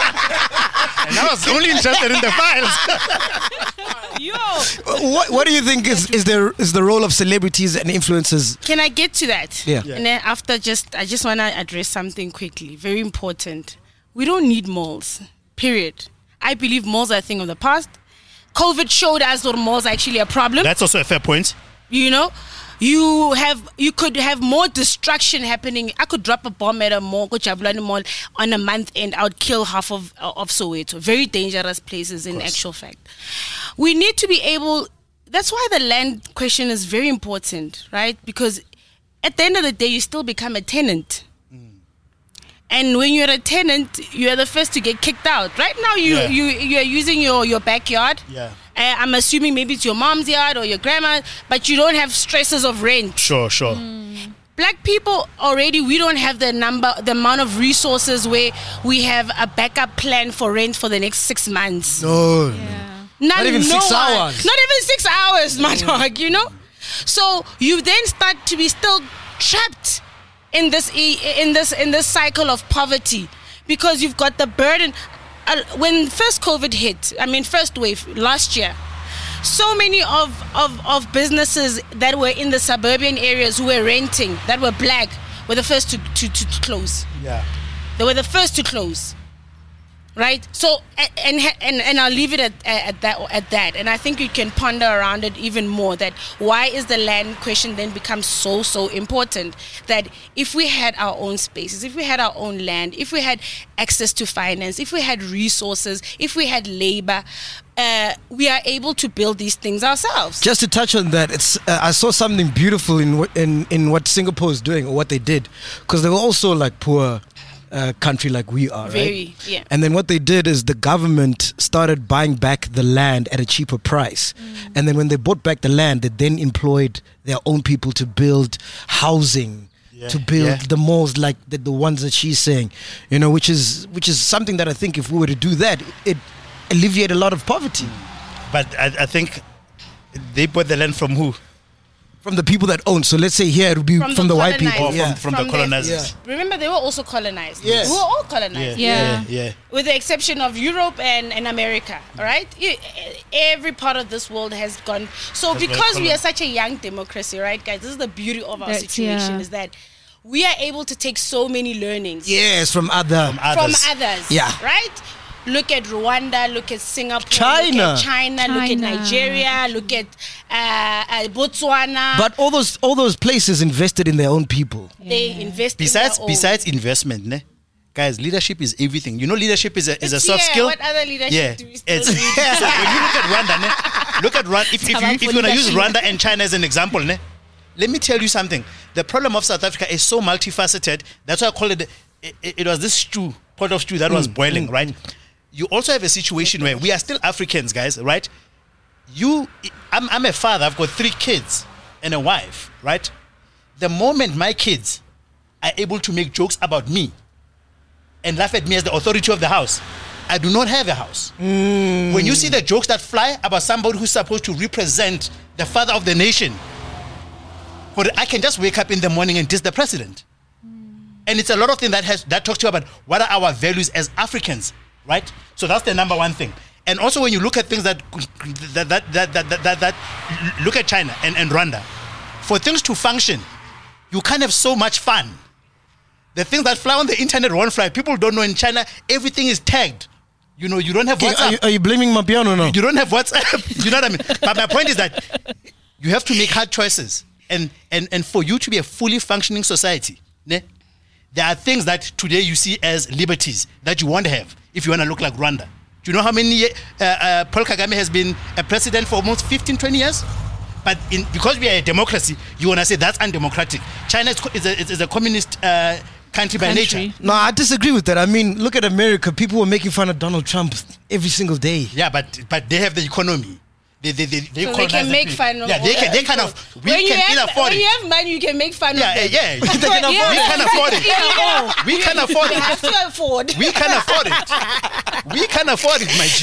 And I was only interested in the files. Yo, what what do you think is is the is the role of celebrities and influencers? can I get to that? Yeah. Yeah. And then after, just I just want to address something quickly. Very important. We don't need malls. Period. I believe malls are a thing of the past. COVID showed us that malls are actually a problem. That's also a fair point. You know, you have you could have more destruction happening. I could drop a bomb at a mall, Jabulani Mall, on a month end. I would kill half of of Soweto. Very dangerous places in actual fact. We need to be able. That's why the land question is very important, right? Because at the end of the day, you still become a tenant. And when you're a tenant, you're the first to get kicked out. Right now, you Yeah. you you're using your, your backyard. Yeah. Uh, I'm assuming maybe it's your mom's yard or your grandma, but you don't have stresses of rent. Sure, sure. Black people already, we don't have the number, the amount of resources where we have a backup plan for rent for the next six months. No. None, Not even no six one. hours. Not even six hours, my dog. You know. So you then start to be still trapped in this e- in this in this cycle of poverty because you've got the burden. Uh, when first COVID hit, I mean first wave last year, so many of, of, of businesses that were in the suburban areas who were renting, that were black, were the first to, to, to, to close. Yeah. They were the first to close. Right? So, and and and I'll leave it at, at that at that. And I think you can ponder around it even more, that why is the land question then becomes so, so important, that if we had our own spaces, if we had our own land, if we had access to finance, if we had resources, if we had labor, uh, we are able to build these things ourselves. Just to touch on that, it's uh, I saw something beautiful in what in, in what Singapore is doing, or what they did, because they were also like poor uh, country like we are, Very, right? yeah. And then what they did is the government started buying back the land at a cheaper price, Mm. and then when they bought back the land, they then employed their own people to build housing. Yeah. To build Yeah. the malls like the, the ones that she's saying, you know, which is which is something that I think if we were to do that, it alleviate a lot of poverty. But I, I think they bought the land from who? From the people that own. So let's say here it would be from, From the, the white people. colonizers. Or Yeah. from, from, the colonizers? Remember, they were also colonized. Yes. We were all colonized. Yeah. Yeah. yeah. With the exception of Europe and, and America, all right? You- Every part of this world has gone. So Has gone because we colon- are such a young democracy, right, guys? This is the beauty of our That's- situation, yeah. is that we are able to take so many learnings Yes, from other. From from others. others. Yeah. Right? Look at Rwanda, look at Singapore, China. look at China, look at China. Nigeria, look at uh, uh, Botswana. But all those all those places invested in their own people. they invest Besides, in their own. besides investment, ne? Guys, leadership is everything. You know, leadership is a is a It's- soft yeah, skill. what other leadership yeah, do we still it's need? so when you look at Rwanda, ne? Look at Rwanda. If, if, you, Tabang if for you're gonna use leadership. Rwanda and China as an example, ne? Let me tell you something. The problem of South Africa is so multifaceted. That's why I call it. It, it was this stew, pot of stew that was boiling, right? You also have a situation where we are still Africans, guys, right? You, I'm, I'm a father. I've got three kids and a wife, right? The moment my kids are able to make jokes about me and laugh at me as the authority of the house, I do not have a house. When you see the jokes that fly about somebody who's supposed to represent the father of the nation, but I can just wake up in the morning and diss the president. And it's a lot of things that has that talks to you about what are our values as Africans, right? So that's the number one thing. And also when you look at things that that that that that, that, that, that look at China and, and Rwanda, for things to function, you can't have so much fun. The things that fly on the internet won't fly. People don't know in China everything is tagged. You know, you don't have Okay, WhatsApp. are, you, are you blaming Mapiano now? You don't have WhatsApp. You know what I mean? But my point is that you have to make hard choices. And and and for you to be a fully functioning society, ne, there are things that today you see as liberties that you won't have if you want to look like Rwanda. Do you know how many uh, uh, Paul Kagame has been a president for almost fifteen, twenty years? But in, because we are a democracy, you want to say that's undemocratic. China is, co- is, a, is a communist uh, country by Country. nature. No, I disagree with that. I mean, look at America. People were making fun of Donald Trump every single day. Yeah, but but they have the economy. They they they, they So they colonize can the make people. fun of Yeah, they all can they the kind people. of we when you can have, ill afford when it. you have money, you can make fun Yeah, of them. yeah, yeah. They can afford it. We can afford it. Yeah. We can afford You it. have to afford. We can afford it. We can afford it, my G.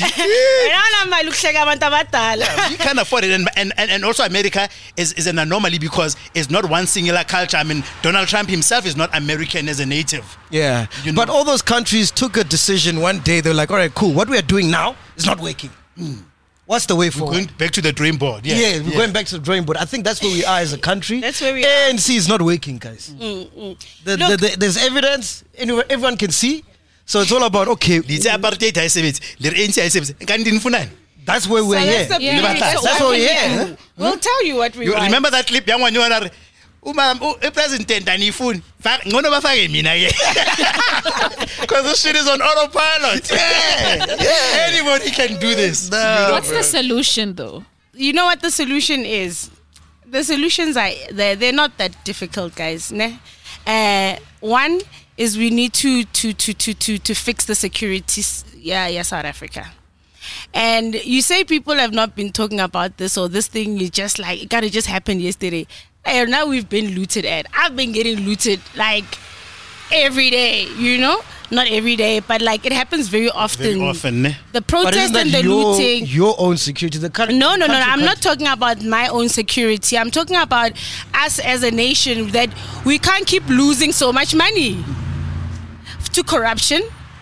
We can afford it, and and, and, and also America is, is an anomaly because it's not one singular culture. I mean, Donald Trump himself is not American as a native. Yeah. You know. But all those countries took a decision one day. They're like, all right, cool. What we are doing now is not working. What's the way We're forward? going back to the dream board. Yeah, yeah, we're going back to the drawing board. I think that's where we are as a country. That's where we A are. N C is not working, guys. The, the, Look- the, there's evidence. Anywhere, everyone can see. So it's all about, okay, Litsi apartheid ha e sebetse, le re A N C ha e sebetse. Kanti nifunani? That's where we're so here. that's the Yeah. beauty. That's, So that's what where we're can we here. do? We'll tell you what we You want. remember that clip young one you are Uma president and ifun ngono bafake mina ke because this shit is on autopilot. Yeah. Yeah. Anybody can do this. You know? What's the solution though? You know what the solution is? The solutions are they're, they're not that difficult, guys. Ne? Uh, one is we need to to to to to to fix the security. Yeah, yeah, South Africa. And you say people have not been talking about this or this thing is just like it gotta just happen yesterday. And now we've been looted at. I've been getting looted like every day, you know? Not every day, but like it happens very often. Very often, ne? The But protest isn't that and the your, looting. your own security? The country, No, no, no, no. country I'm not can't- talking about my own security. I'm talking about us as a nation that we can't keep losing so much money to corruption,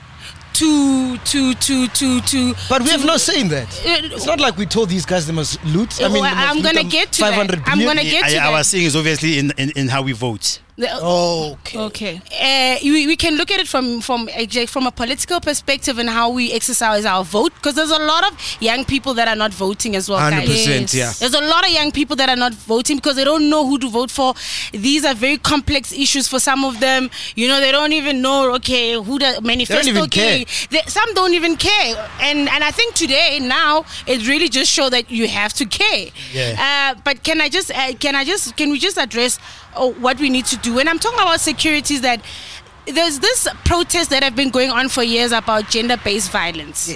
to to to to to. But we to- have no say in that. Uh, It's not like we told these guys they must loot. I mean, Well, they must I'm loot gonna them get to five that. hundred I'm billion. gonna get to I, I that. was saying is obviously in, in, in how we vote. The- Okay. Okay. uh, we, we can look at it from from a, from a political perspective and how we exercise our vote, because there's a lot of young people that are not voting as well. one hundred guys. percent, yeah. There's a lot of young people that are not voting because they don't know who to vote for. These are very complex issues for some of them. You know, they don't even know, okay, who the manifesto. even care. They, some don't even care. And and I think today, now, it really just shows that you have to care. Yeah. Uh, but can I just, uh, can I just, can we just address uh, what we need to do? When I'm talking about security, is that there's this protest that have been going on for years about gender-based violence.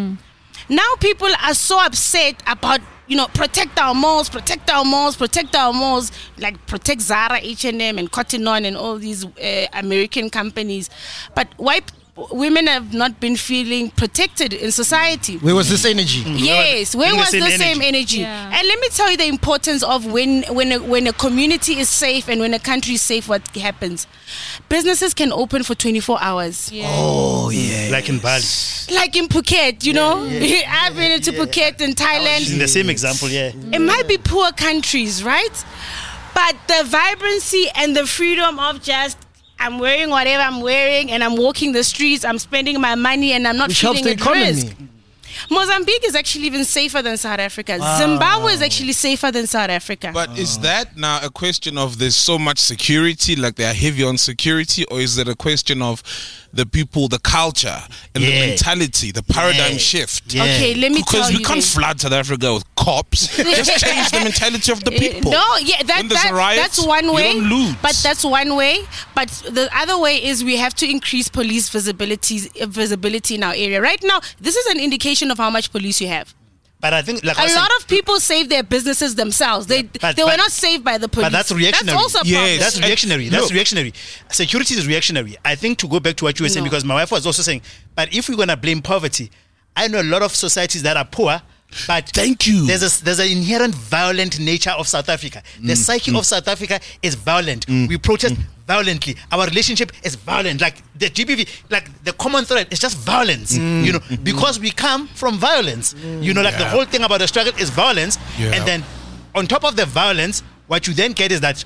Now people are so upset about, you know, protect our malls, protect our malls, protect our malls, like protect Zara, H and M, and Cotton On, and all these uh, American companies. But why p- women have not been feeling protected in society? Where was this energy? Yes, where In the was same the energy. same energy? Yeah. And let me tell you the importance of when when a, when a community is safe and when a country is safe, what happens? Businesses can open for twenty-four hours. Yeah. Oh, yeah. Like in Bali. Like in Phuket, you know? I've been into Phuket in Thailand. In the same example, yeah. It might be poor countries, right? But the vibrancy and the freedom of just I'm wearing whatever I'm wearing and I'm walking the streets, I'm spending my money and I'm not Which helps feeling the at risk. economy. Mozambique is actually even safer than South Africa. Zimbabwe is actually safer than South Africa. But is that now a question of there's so much security, like they are heavy on security, or is it a question of the people, the culture, and the Yeah. mentality, the paradigm Yeah. shift? Yeah. Okay, let me tell Because you. we can't this. flood South Africa with cops. Just change the mentality of the people. No, yeah, that, When there's that a riot, that's one you way. don't loot. But that's one way. But the other way is we have to increase police visibility visibility in our area. Right now, this is an indication of how much police you have. But I think like I A was lot saying, of people save their businesses themselves. They but- they were but- not saved by the police. But that's reactionary. That's also a problem. Yes. That's And reactionary. That's look- reactionary. Security is reactionary. I think to go back to what you were saying, No. because my wife was also saying, but if we're gonna blame poverty, I know a lot of societies that are poor, but Thank you. There's a there's an inherent violent nature of South Africa. The psyche of South Africa is violent. We protest violently. Our relationship is violent. Like the G B V, like the common thread is just violence. You know, because we come from violence. You know, like the Yeah. whole thing about the struggle is violence, Yeah. and then on top of the violence, what you then get is that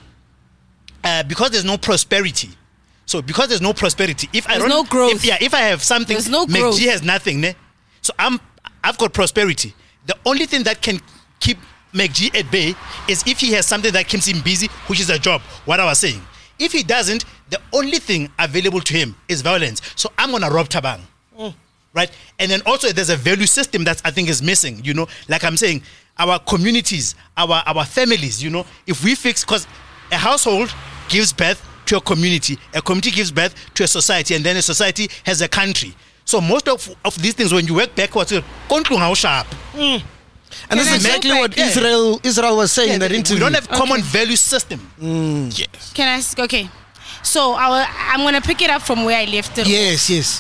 uh, because there's no prosperity. So because there's no prosperity, if I There's don't, no growth. If, yeah, if I have something, There's no growth. McG has nothing. Ne? So I'm, I've got prosperity. The only thing that can keep McG at bay is if he has something that keeps him busy, which is a job. What I was saying. If he doesn't, the only thing available to him is violence. So I'm gonna rob Tabang. Right? And then also there's a value system that I think is missing, you know, like I'm saying, our communities, our our families, you know, if we fix, because a household gives birth to a community, a community gives birth to a society, and then a society has a country. So most of, of these things, when you work backwards, kontlung how sharp. And this is I exactly go what back? Yeah. Israel Israel was saying in that we interview. don't have common Okay. value system. Yes. Can I ask? Okay. So our, I'm going to pick it up from where I left it. Yes, yes,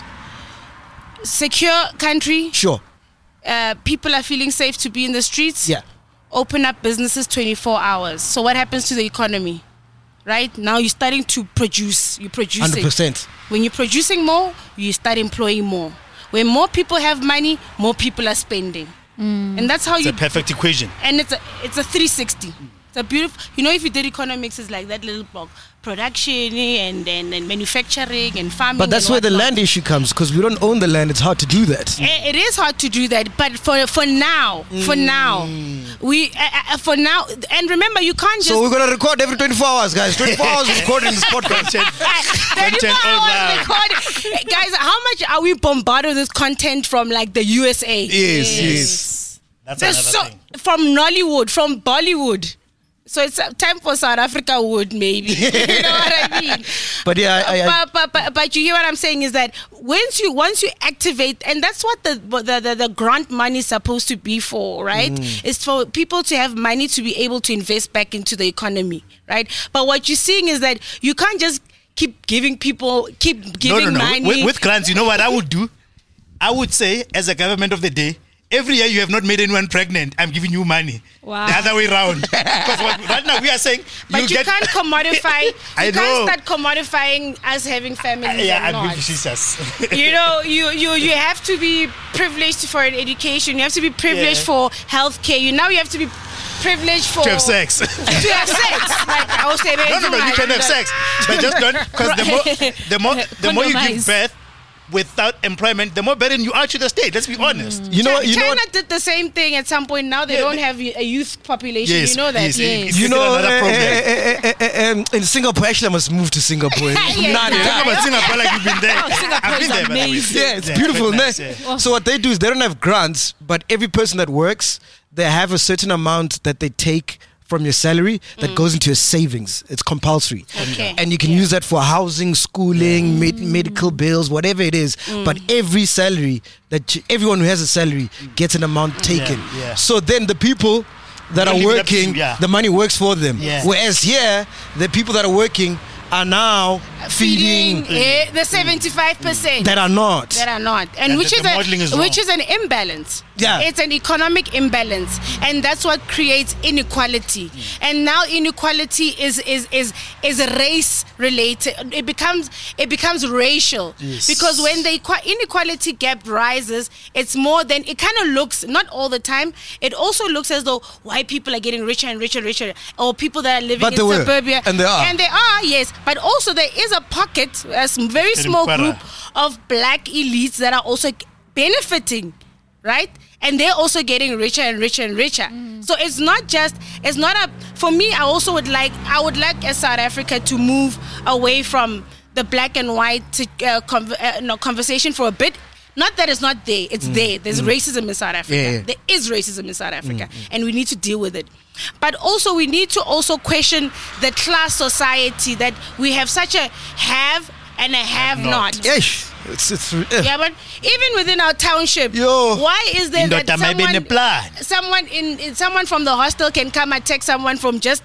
Secure country. sure. Uh, people are feeling safe to be in the streets. Yeah. Open up businesses twenty-four hours. So what happens to the economy? Right? Now you're starting to produce. You're producing. one hundred percent. When you're producing more, you start employing more. When more people have money, more people are spending. And that's how It's you a perfect equation. and it's a it's a three sixty. It's a beautiful. You know, if you did economics, it's like that little block: production and and, and manufacturing and farming. But that's and where the whatnot. land issue comes, because we don't own the land. It's hard to do that. Eh, It is hard to do that, but for for now, for now, we uh, uh, for now, and remember, you can't just. So we're gonna record every twenty-four hours, guys. twenty-four hours recording this podcast. twenty-four hours recording. Guys, how much are we bombarded with this content from like the U S A? Yes, yes. That's There's another so thing. from Nollywood, from Bollywood. So it's uh, time for South Africa wood, maybe. You know what I mean? But yeah, I, I, but, but but but you hear what I'm saying is that once you once you activate, and that's what the the the, the grant money is supposed to be for, right? It's for people to have money to be able to invest back into the economy, right? But what you're seeing is that you can't just keep giving people keep No, giving no, no. money. With, with grants, you know what I would do? I would say, as a government of the day, every year you have not made anyone pregnant, I'm giving you money. Wow. The other way around. Because right now we are saying, But you, get, can't commodify. You I can't know. start commodifying us having families. Yeah, and I'm not. with Jesus. You know, you, you you have to be privileged for an education. You have to be privileged Yeah. for healthcare. You now you have to be privileged for To have sex. To have sex. Like I was saying, No, no, no, you can have sex. But just don't, because the more, the more, the more you give Condomize. birth without employment, the more burden you are to the state. Let's be honest. you know what? You know China what? did the same thing at some point. Now they Yeah, don't they- have a youth population. Yes, you know that. yes, Yes. it's You still know, another uh, problem. uh, uh, uh, uh, um, in Singapore, actually, I must move to Singapore. Yeah, Nah, yeah. Talk about Singapore like you've been there. Oh, Singapore I've been is there, by the way. amazing. Yeah, it's Yeah, beautiful. very ne? nice, yeah. So what they do is they don't have grants, but every person that works, they have a certain amount that they take from your salary that goes into your savings. It's compulsory. Okay. And you can use that for housing, schooling, med- medical bills, whatever it is. But every salary, that you, everyone who has a salary gets an amount taken. yeah. So then the people that Don't are leave it up to working, you, yeah. the money works for them. Yeah. Whereas here, the people that are working are now feeding, eh, the seventy-five percent. that are not. That are not, and, And which the- is the a, modeling is which wrong. is an imbalance. Yeah. It's an economic imbalance, and that's what creates inequality. And now inequality is is is is race related. It becomes it becomes racial because when the equa- inequality gap rises, it's more than it kind of looks. Not all the time. It also looks as though white people are getting richer and richer and richer, or people that are living But in they were, suburbia, and they are. and they are yes. But also there is a pocket, a s- very In small Kwara. group of black elites that are also benefiting, right? And they're also getting richer and richer and richer. So it's not just, it's not a, for me, I also would like, I would like as South Africa to move away from the black and white to, uh, conv- uh, no, conversation for a bit. Not that it's not there, it's there. There's racism in South Africa. Yeah, yeah. There is racism in South Africa, and we need to deal with it. But also, we need to also question the class society that we have such a have and a have not. Yes. It's, it's, uh, Yeah, but even within our township, Yo. why is there that Indoda maybe in the someone, plan. someone in, in someone from the hostel can come attack someone from just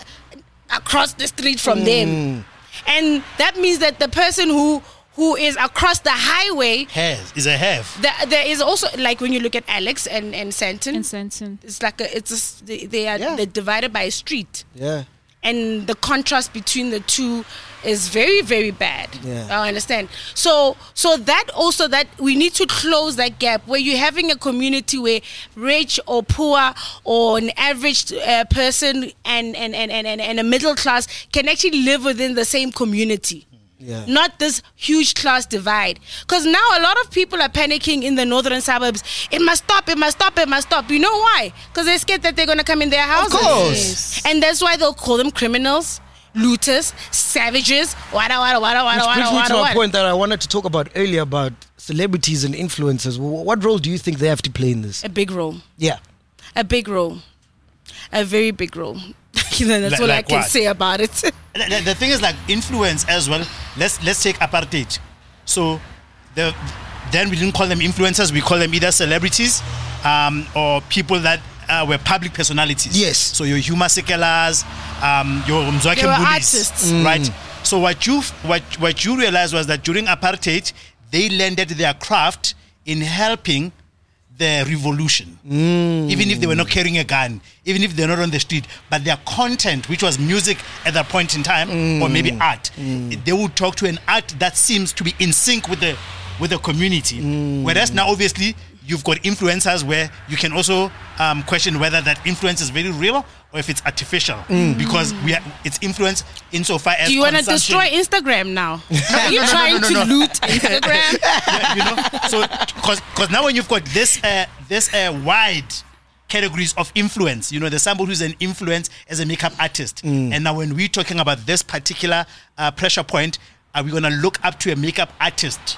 across the street from Mm. them, and that means that the person who who is across the highway, Has is a have. the, there is also like when you look at Alex and and Santon, And Santon. it's like a, it's a, s- they, they are Yeah. they're divided by a street. yeah. And the contrast between the two is very very bad. Yeah. I understand. So so that also that we need to close that gap where you're having a community where rich or poor or an average uh, person and and, and, and and and a middle class can actually live within the same community. Yeah. Not this huge class divide. Because now a lot of people are panicking in the northern suburbs. It must stop, it must stop, it must stop. You know why? Because they're scared that they're going to come in their houses. course. Yes. And that's why they'll call them criminals, looters, savages, wada, wada, wada, wada, Which wada, brings me wada, to a wada. point that I wanted to talk about earlier about celebrities and influencers. Wh- What role do you think they have to play in this? A big role. Yeah. A big role. A very big role. That's Like- all I like can what? say about it. The, the- the thing is like influence as well. Let's let's take apartheid. So the then we didn't call them influencers. We call them either celebrities um, or people that uh, were public personalities. Yes. So your Huma Sekelas, um, your Mzwake They were Mbulis, artists. right? So what you what what you realized was that during apartheid they landed their craft in helping the revolution, even if they were not carrying a gun, even if they're not on the street, but their content, which was music at that point in time, or maybe art, they would talk to an art that seems to be in sync with the with the community. Whereas now, obviously, you've got influencers where you can also um, question whether that influence is very real or if it's artificial, because we are, it's influence insofar as Do you want to consumption- destroy Instagram now? Are you no, no, trying no, no, to no. loot Instagram? Yeah, you know, so because now when you've got this uh, this uh, wide categories of influence, you know, there's somebody who's an influence as a makeup artist, and now when we're talking about this particular uh, pressure point, are we going to look up to a makeup artist?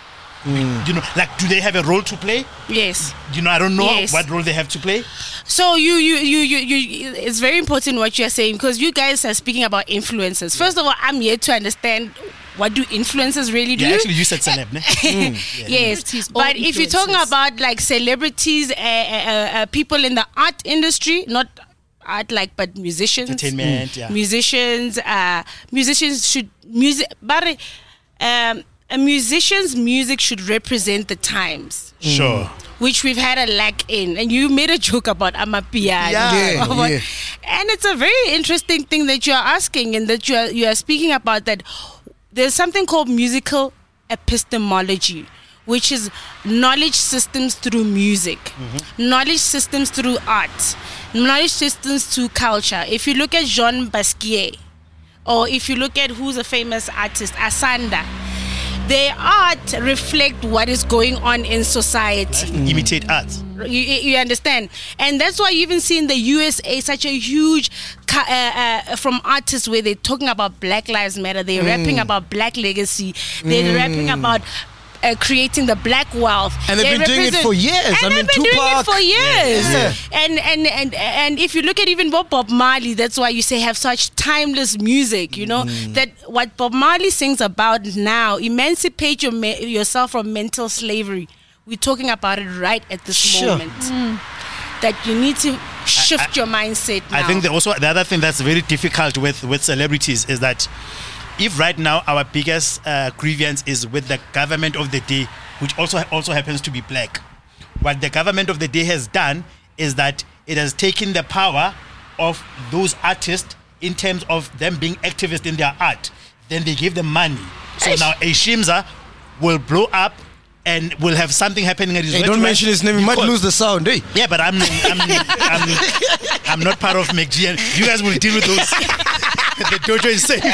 You know, like, do they have a role to play? Yes. You know, I don't know Yes. what role they have to play. So you, you, you, you, you, it's very important what you're saying, because you guys are speaking about influencers. First of all, I'm here to understand what do influencers really do. Yeah, actually, you said celeb, ne? Yes, Celebrities or but if you're talking influencers. about like celebrities, uh, uh, uh, people in the art industry, not art like, but musicians, Entertainment, yeah. musicians, uh, musicians should music, but um, a musician's music should represent the times, Sure. which we've had a lack in. And you made a joke about Amapiano. Yeah, yeah. And it's a very interesting thing that you're asking, and that you are, you are speaking about, that there's something called musical epistemology, which is knowledge systems through music, Mm-hmm. knowledge systems through art, knowledge systems through culture. If you look at Jean Basquiat, or if you look at who's a famous artist, Asanda, their art reflect what is going on in society. Imitate art. You, you understand? And that's why you even see in the U S A such a huge ca- uh, uh, from artists where they're talking about Black Lives Matter, they're rapping about Black legacy, they're rapping about uh, creating the black wealth. And they've They been doing it represent- for years. And I they've mean, been doing it Tupac- for years. Yeah. And, and and and if you look at even Bob, Bob Marley, that's why you say have such timeless music, you know, that what Bob Marley sings about now, emancipate your me- yourself from mental slavery. We're talking about it right at this Sure. moment. That you need to shift your mindset now. I think the, also the other thing that's very difficult with, with celebrities is that if right now our biggest uh, grievance is with the government of the day, which also also happens to be black, what the government of the day has done is that it has taken the power of those artists in terms of them being activists in their art. Then they give them money. So now a Shimza will blow up and will have something happening at his Hey, restaurant. don't mention his name. You might because- lose the sound. Hey. Yeah, but I'm I'm, I'm I'm not part of McG, and you guys will deal with those. The dojo is safe.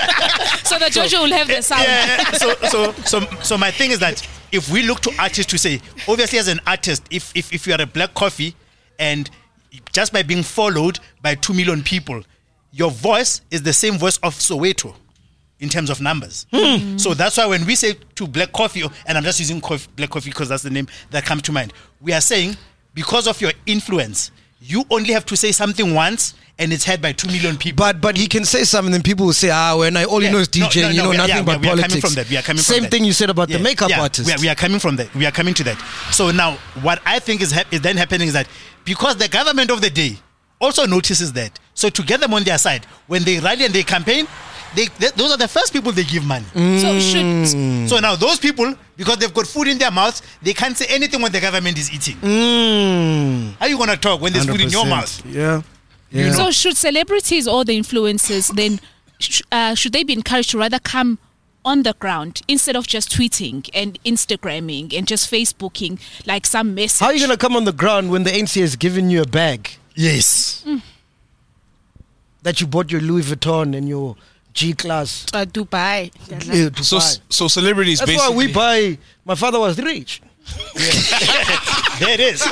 So the Jojo will have the sound. Yeah. So so so so my thing is that if we look to artists to say, obviously as an artist, if if if you are a Black Coffee, and just by being followed by two million people, your voice is the same voice of Soweto in terms of numbers. So that's why when we say to Black Coffee, and I'm just using coffee, Black Coffee because that's the name that comes to mind, we are saying because of your influence, you only have to say something once and it's heard by two million people. But but he can say something, then people will say, ah, when I all you Yeah. know is No, DJing, no, you no, know we are- nothing yeah, about we are coming politics. from that. We are coming from Same that. thing you said about Yeah, the makeup yeah, artist. We are, we are coming from that. We are coming to that. So now, what I think is, hap- is then happening is that because the government of the day also notices that, so to get them on their side, when they rally and they campaign, they, they those are the first people they give money. So should So now those people, because they've got food in their mouths, they can't say anything when the government is eating. Mm, How are you gonna talk when there's food in your one hundred mouth? percent. Yeah. Yeah. so should celebrities or the influencers then sh- uh, should they be encouraged to rather come on the ground instead of just tweeting and Instagramming and just Facebooking like some message? How are you going to come on the ground when the A N C has given you a bag Yes. that you bought your Louis Vuitton and your G class? uh, Dubai. Yeah, to So buy. so celebrities That's basically. why we buy. My father was rich. There it is.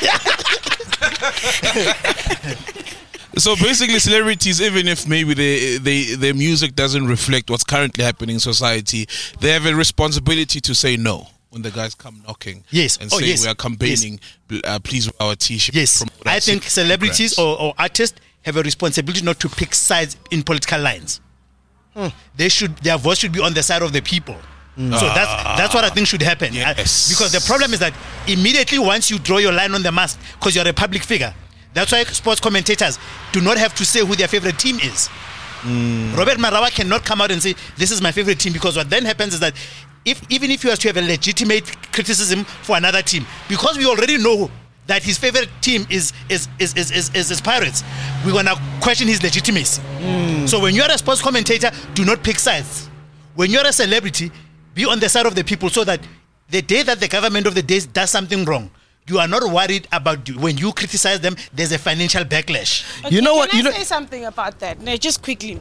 So basically, celebrities, even if maybe they, they their music doesn't reflect what's currently happening in society, they have a responsibility to say no when the guys come knocking. Yes. and Oh, say yes. we are campaigning. Uh, please wear our T-shirt. Yes, promote our I think city celebrities brands. or, or artists have a responsibility not to pick sides in political lines. They should, their voice should be on the side of the people. So that's that's what I think should happen. I- Yes. because the problem is that immediately once you draw your line on the mast, because you're a public figure, that's why sports commentators do not have to say who their favorite team is. Robert Marawa cannot come out and say this is my favorite team, because what then happens is that if even if you have to have a legitimate criticism for another team, because we already know that his favorite team is is is is is, is, is Pirates, we're gonna question his legitimacy. So when you're a sports commentator, do not pick sides. When you're a celebrity, be on the side of the people so that the day that the government of the day does something wrong, you are not worried about when you criticize them, there's a financial backlash. Okay, You know can what- I you know- say something about that? No, just quickly.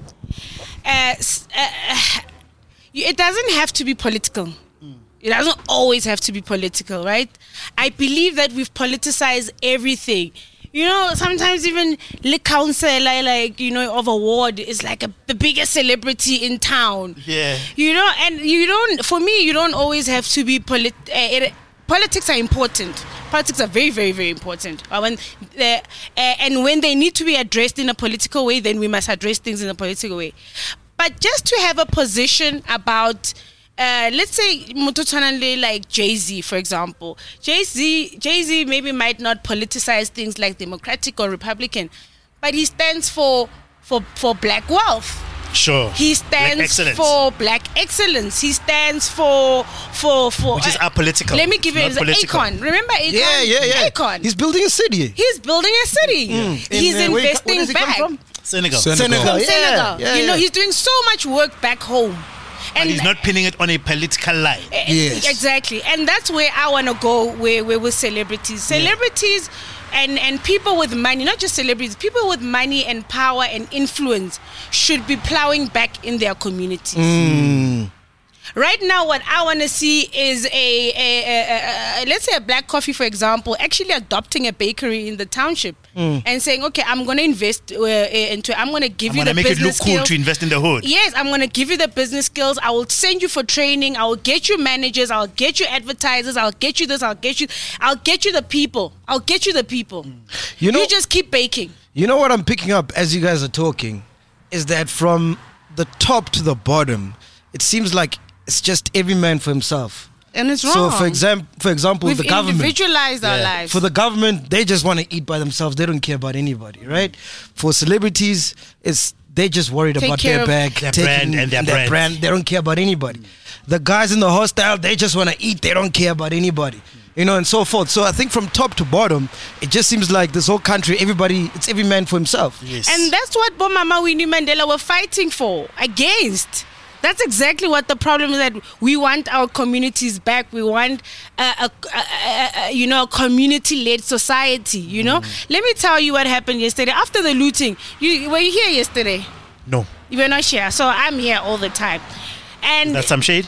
Uh, s- uh, uh, you- it doesn't have to be political. It doesn't always have to be political, right? I believe that we've politicized everything. You know, sometimes even the councillor, like, you know, of a ward is like a, the biggest celebrity in town. Yeah. You know, and you don't, for me, you don't always have to be polit. Uh, it, politics are important. Politics are very, very, very important. But when, uh, uh, and when they need to be addressed in a political way, then we must address things in a political way. But just to have a position about, uh, let's say, Mututsanande, like Jay-Z, for example. Jay-Z, Jay-Z maybe might not politicize things like Democratic or Republican, but he stands for for, for black wealth. Sure. He Black stands excellence. for black excellence. He stands for for for. Which is uh, apolitical. Let me give you Not an political. Akon. Remember Akon? Yeah, yeah, yeah. Akon. He's building a city. He's building a city. He's In, uh, where he- investing where does he come back. from? Senegal. Senegal. Senegal. From Yeah, Senegal. yeah, you know, yeah. he's doing so much work back home. And he's not pinning it on a political line. Eh, Yes. Exactly. And that's where I want to go where, where with celebrities. Celebrities and, and people with money, not just celebrities, people with money and power and influence should be plowing back in their communities. Mm. Right now, what I want to see is a, a, a, a, a, let's say a Black Coffee, for example, actually adopting a bakery in the township and saying, okay, I'm going to invest uh, into, I'm going to give I'm you going the to make it look business cool skills. to invest in the hood. Yes, I'm going to give you the business skills. I will send you for training. I will get you managers. I'll get you advertisers. I'll get you this. I'll get you. I'll get you the people. I'll get you the people. You know, you just keep baking. You know what I'm picking up as you guys are talking is that from the top to the bottom, it seems like it's just every man for himself. And it's So, wrong. for example, for example, We've the government. individualized our Yeah. lives. For the government, they just want to eat by themselves. They don't care about anybody, right? For celebrities, it's they're just worried Take about care their of bag, their taking brand and their brand. They don't care about anybody. The guys in the hostel, they just want to eat. They don't care about anybody. You know, and so forth. So I think from top to bottom, it just seems like this whole country, everybody, it's every man for himself. Yes. And that's what Bomama Winnie Mandela were fighting for, against. That's exactly what the problem is, that we want our communities back. We want a, a, a, a, a you know, a community-led society, you know. Let me tell you what happened yesterday. After the looting, you were you here yesterday? no. You were not here, so I'm here all the time. And That's some shade.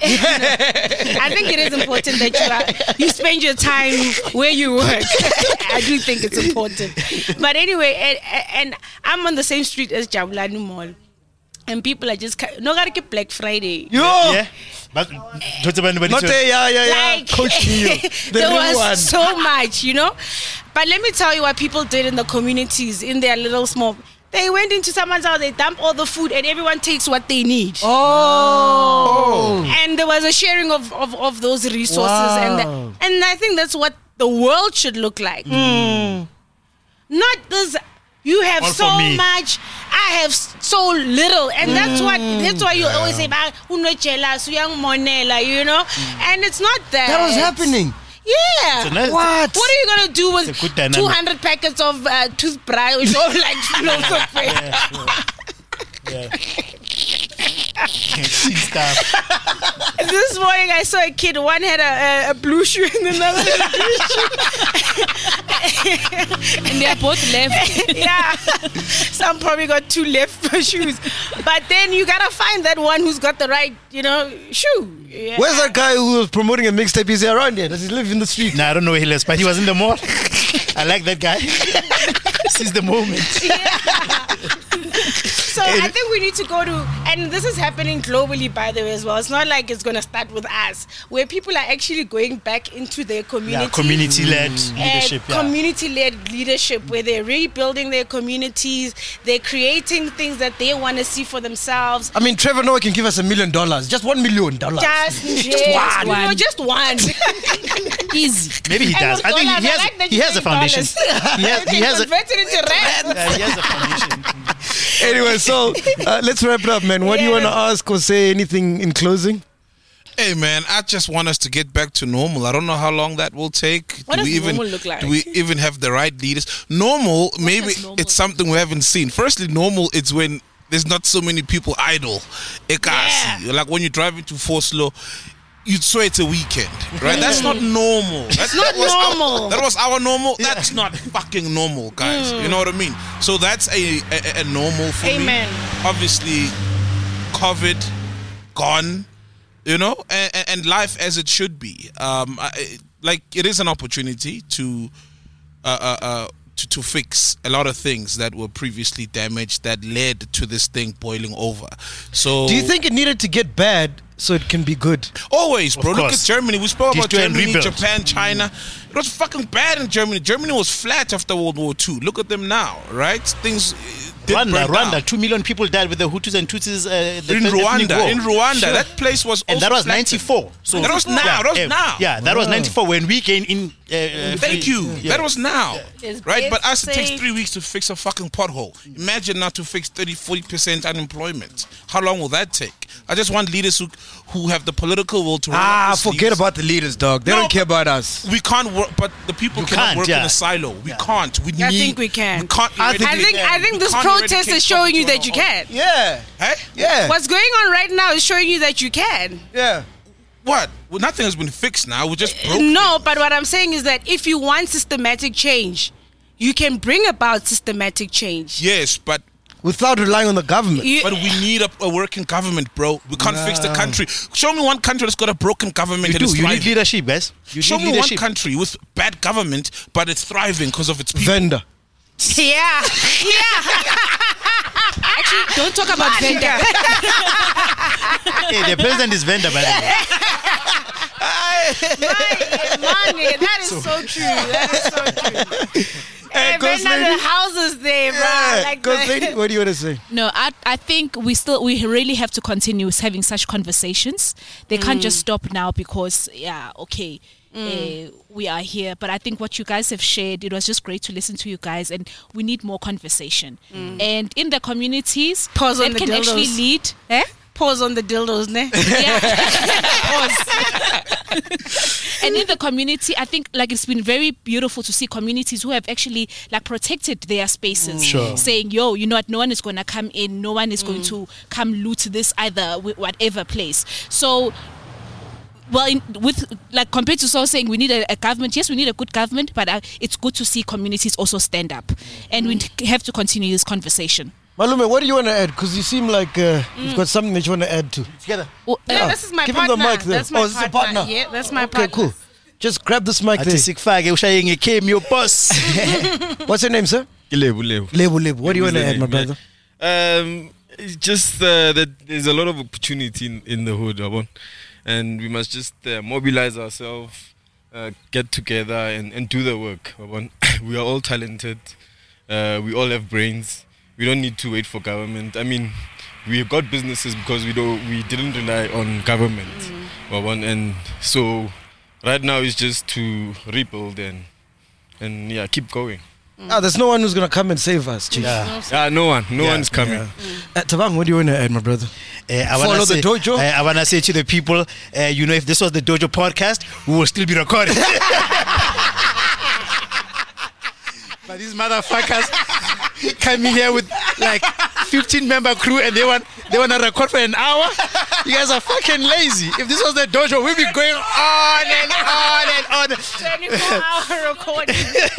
I think it is important that you are, you spend your time where you work. I do think it's important. But anyway, and, and I'm on the same street as Jabulani Mall. And people are just, ca- no, gotta get Black Friday. Yo! Yeah. But not Not a, yeah, yeah, yeah. Like, Coach Neo. The there real was one. so much, you know. But let me tell you what people did in the communities, in their little small. They went into someone's house, they dump all the food, and everyone takes what they need. Oh! And there was a sharing of, of, of those resources. Wow. And, and I think that's what the world should look like. Not this, you have All so for me. much, I have s- so little. And that's what, that's why you always say, "Ah, uno jealous, young monela," you know? And it's not that. That was happening. Yeah. So now- What? What are you gonna do with It's a good dynamic. two hundred packets of uh, toothbrush or like loaves of paper? See stuff. This morning I saw a kid. One had a, a, a blue shoe and another had a green shoe. And they are both left. Yeah, some probably got two left shoes. But then you gotta find that one who's got the right, you know, shoe. Yeah. Where's that guy who was promoting a mixtape? Is he around here? Does he live in the street? Nah, I don't know where he lives, but he was in the mall. I like that guy. Seize the moment. So I think we need to go to, and this is happening globally, by the way, as well. It's not like it's going to start with us, where people are actually going back into their community. Yeah, community-led uh, leadership. Yeah. Community-led leadership, where they're rebuilding their communities, they're creating things that they want to see for themselves. I mean, Trevor Noah can give us a million dollars. Just one million dollars. Just, Just yes, one. you know, just one. Easy. Maybe he And does. with I think dollars, he I has. like that He you're has a saying foundation. dollars. He has. He You has a. convert it into rand. Yeah, he has a foundation. Anyway, so uh, let's wrap it up, man. What do you Yeah. want to ask or say anything in closing? Hey man, I just want us to get back to normal. I don't know how long that will take. What do does we even normal look like? do we even have the right leaders? Normal, maybe does normal it's something we haven't seen. Firstly, normal it's when there's not so many people idle. Ekasi. Like when you drive into Foslo, you'd swear it's a weekend, right? That's not normal. That's not that was normal. Our, that was our normal. That's not fucking normal, guys. You know what I mean? So that's a a, a normal for Amen. me. Obviously, COVID gone, you know, and, and life as it should be. Um, I, like it is an opportunity to, uh, uh, uh, to to fix a lot of things that were previously damaged that led to this thing boiling over. So, Do you think it needed to get bad so it can be good? Always, bro. Of Look at course. Germany. We spoke about Destroy and Germany, rebuild. Japan, China. It was fucking bad in Germany. Germany was flat after World War Two. Look at them now, right? Things uh, did Rwanda, break Rwanda, down. two million people died with the Hutus and Tutsis. Uh, the In first ethnic Rwanda, war. in Rwanda, Sure. that place was And also that was flattened. ninety-four. So That was now, that was eh, now. Yeah, that was ninety-four when we came in. Uh, uh, Thank free- you. Yeah. That was now. It's- Right? But it's us, it takes safe. three weeks to fix a fucking pothole. Imagine now to fix thirty, forty percent unemployment. How long will that take? I just want leaders who who have the political will to roll up Ah, their forget sleeves. about the leaders, dog. They No, don't care but- about us. We can't work, but the people You cannot can't, work yeah. in a silo. We can't. We I need. think we can. We can't. I think I eradicate- think I think we this can't protest eradicate is showing you poverty that you on our own. can. Yeah. Hey? Yeah. What's going on right now is showing you that you can. Yeah. What? Well, nothing has been fixed now. We just broke. No, things. but what I'm saying is that if you want systematic change, you can bring about systematic change. Yes, but Without relying on the government. You- but we need a, a working government, bro. We can't fix the No. country. Show me one country that's got a broken government You and do. is You need thriving. leadership, guys. You Show need me leadership. one country with bad government, but it's thriving because of its people. Vendor. Yeah, yeah. Actually, don't talk about vendor. Hey, the president is vendor, by the way. Man, nigga, that is so true. That is so true. Hey, Ghost vendor, lady. the houses there, bro. Like Ghost the- lady, what do you want to say? No, I I think we still we really have to continue having such conversations. They can't just stop now because yeah, okay. Uh, we are here, but I think what you guys have shared, it was just great to listen to you guys, and we need more conversation. And in the communities, Pause that on the can actually dildos. lead. Eh? Pause on the dildos, ne? Yeah. Pause. And in the community, I think like it's been very beautiful to see communities who have actually like protected their spaces. Sure. Saying, yo, you know what, no one is going to come in, no one is going to come loot this either, wh- whatever place. So, well, in, with like compared to so saying we need a, a government, yes, we need a good government, but uh, it's good to see communities also stand up. And we have to continue this conversation. Malume, what do you want to add? Because you seem like uh, you've got something that you want to add to. Together. Oh, Yeah, uh, this is my Give him partner. the mic there. That's my Oh, this is a partner. partner. Yeah, that's my Okay, partner. cool. Just grab this mic Ati there. sikufake ushayenge came your boss. What's your name, sir? Lebu, Lebu. Lebu Lebu. What do you want to Lebu, add, my yeah. brother? Um, it's just uh, that there's a lot of opportunity in, in the hood, Abon. And we must just uh, mobilize ourselves, uh, get together and, and do the work, Abon. We are all talented. Uh, we all have brains. We don't need to wait for government. I mean, we got businesses because we don't. We didn't rely on government, Abon. And so right now it's just to rebuild and and yeah, keep going. Ah, there's no one who's going to come and save us, Chief. Yeah. Yeah, no one, no Yeah, one's coming. Uh, Tabang, what do you want to add, my brother? Uh, I Follow wanna the say, dojo? Uh, I want to say to the people, uh, you know, if this was the Dojo podcast, we will still be recording. But these motherfuckers coming here with like fifteen member crew and they want they want to record for an hour. You guys are fucking lazy. If this was the dojo, we'd be going on and on and on. twenty-four hour recording.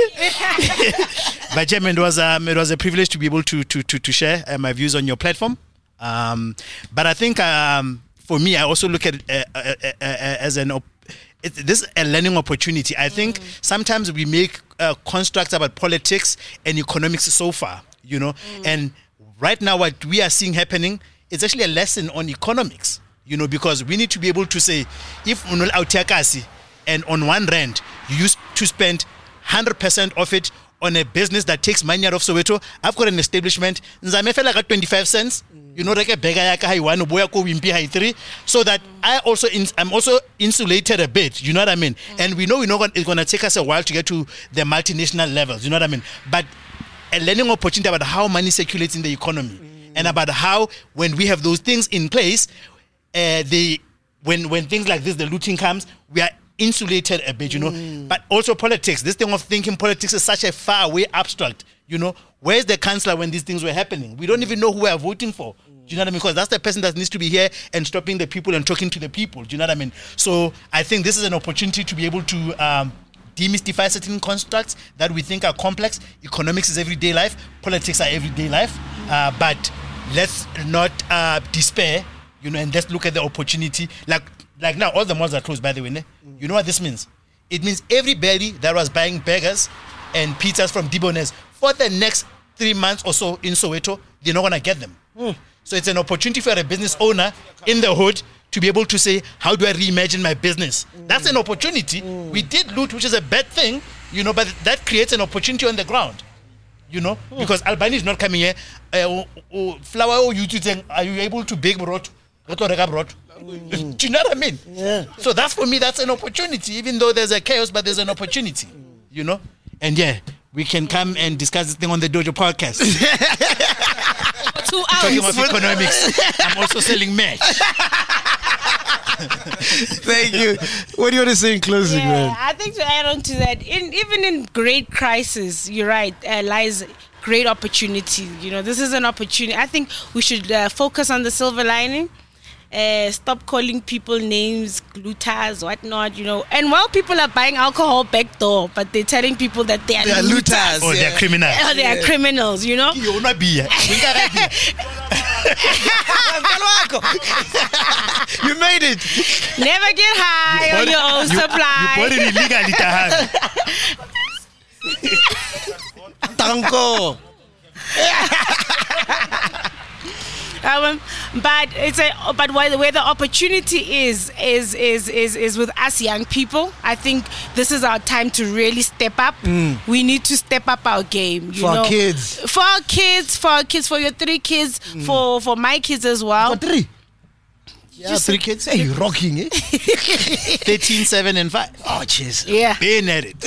But Jem, it was um, it was a privilege to be able to to to, to share uh, my views on your platform. Um, but I think um, for me, I also look at it uh, uh, uh, uh, as an op- it, this is a learning opportunity. I think sometimes we make uh, constructs about politics and economics so far, you know, and right now what we are seeing happening is actually a lesson on economics, you know, because we need to be able to say if unol autakasi and on one rand you used to spend one hundred percent of it on a business that takes money out of Soweto. I've got an establishment. Nzame fela ka twenty-five cents. You know, like a beggar yaka hai one boya ko wimpi hai three. So that I also in, I'm also insulated a bit. You know what I mean? And we know we know it's gonna take us a while to get to the multinational levels. You know what I mean? But a learning opportunity about how money circulates in the economy and about how when we have those things in place, uh, they when when things like this, the looting comes, we are insulated a bit, you know. But also politics. This thing of thinking politics is such a far away abstract, you know. Where's the councillor when these things were happening? We don't even know who we are voting for. Do you know what I mean? Because that's the person that needs to be here and stopping the people and talking to the people. Do you know what I mean? So I think this is an opportunity to be able to um, demystify certain constructs that we think are complex. Economics is everyday life. Politics are everyday life. Uh, but let's not uh, despair, you know, and let's look at the opportunity. Like, like now, all the malls are closed, by the way. Ne? You know what this means? It means everybody that was buying burgers and pizzas from Dibonez for the next three months or so in Soweto, they're not going to get them. Mm. So it's an opportunity for a business owner in the hood to be able to say, how do I reimagine my business? Mm. That's an opportunity. Mm. We did loot, which is a bad thing, you know, but that creates an opportunity on the ground, you know, mm. because Albany is not coming here. Uh, uh, flower, oh, you saying, are you able to bake brot? Mm. Do you know what I mean? Yeah. So that's, for me, that's an opportunity, even though there's a chaos, but there's an opportunity, you know? And yeah, we can come and discuss this thing on the Dojo podcast. Two hours. Talking about economics. I'm also selling merch. Thank you. What do you want to say in closing, yeah, man? I think to add on to that, in, even in great crisis, you're right, uh, lies great opportunity. You know, this is an opportunity. I think we should uh, focus on the silver lining. Uh, stop calling people names, looters, whatnot, you know. And while people are buying alcohol back door, but they're telling people that they are, they are looters. looters. Or yeah. they're criminals. Or they yeah. are criminals, you know. You wanna be You made it. Never get high on your own you, supply. You bought it illegally, Tango. Um, but it's a but where the, where the opportunity is is is is is with us young people. I think this is our time to really step up. Mm. We need to step up our game. You for know? our kids, for our kids, for our kids, for your three kids, mm. for for my kids as well. For three. Yeah, Just three kids. Hey, you're rocking, eh? thirteen, seven, and five. Oh, jeez. Yeah. Being at it.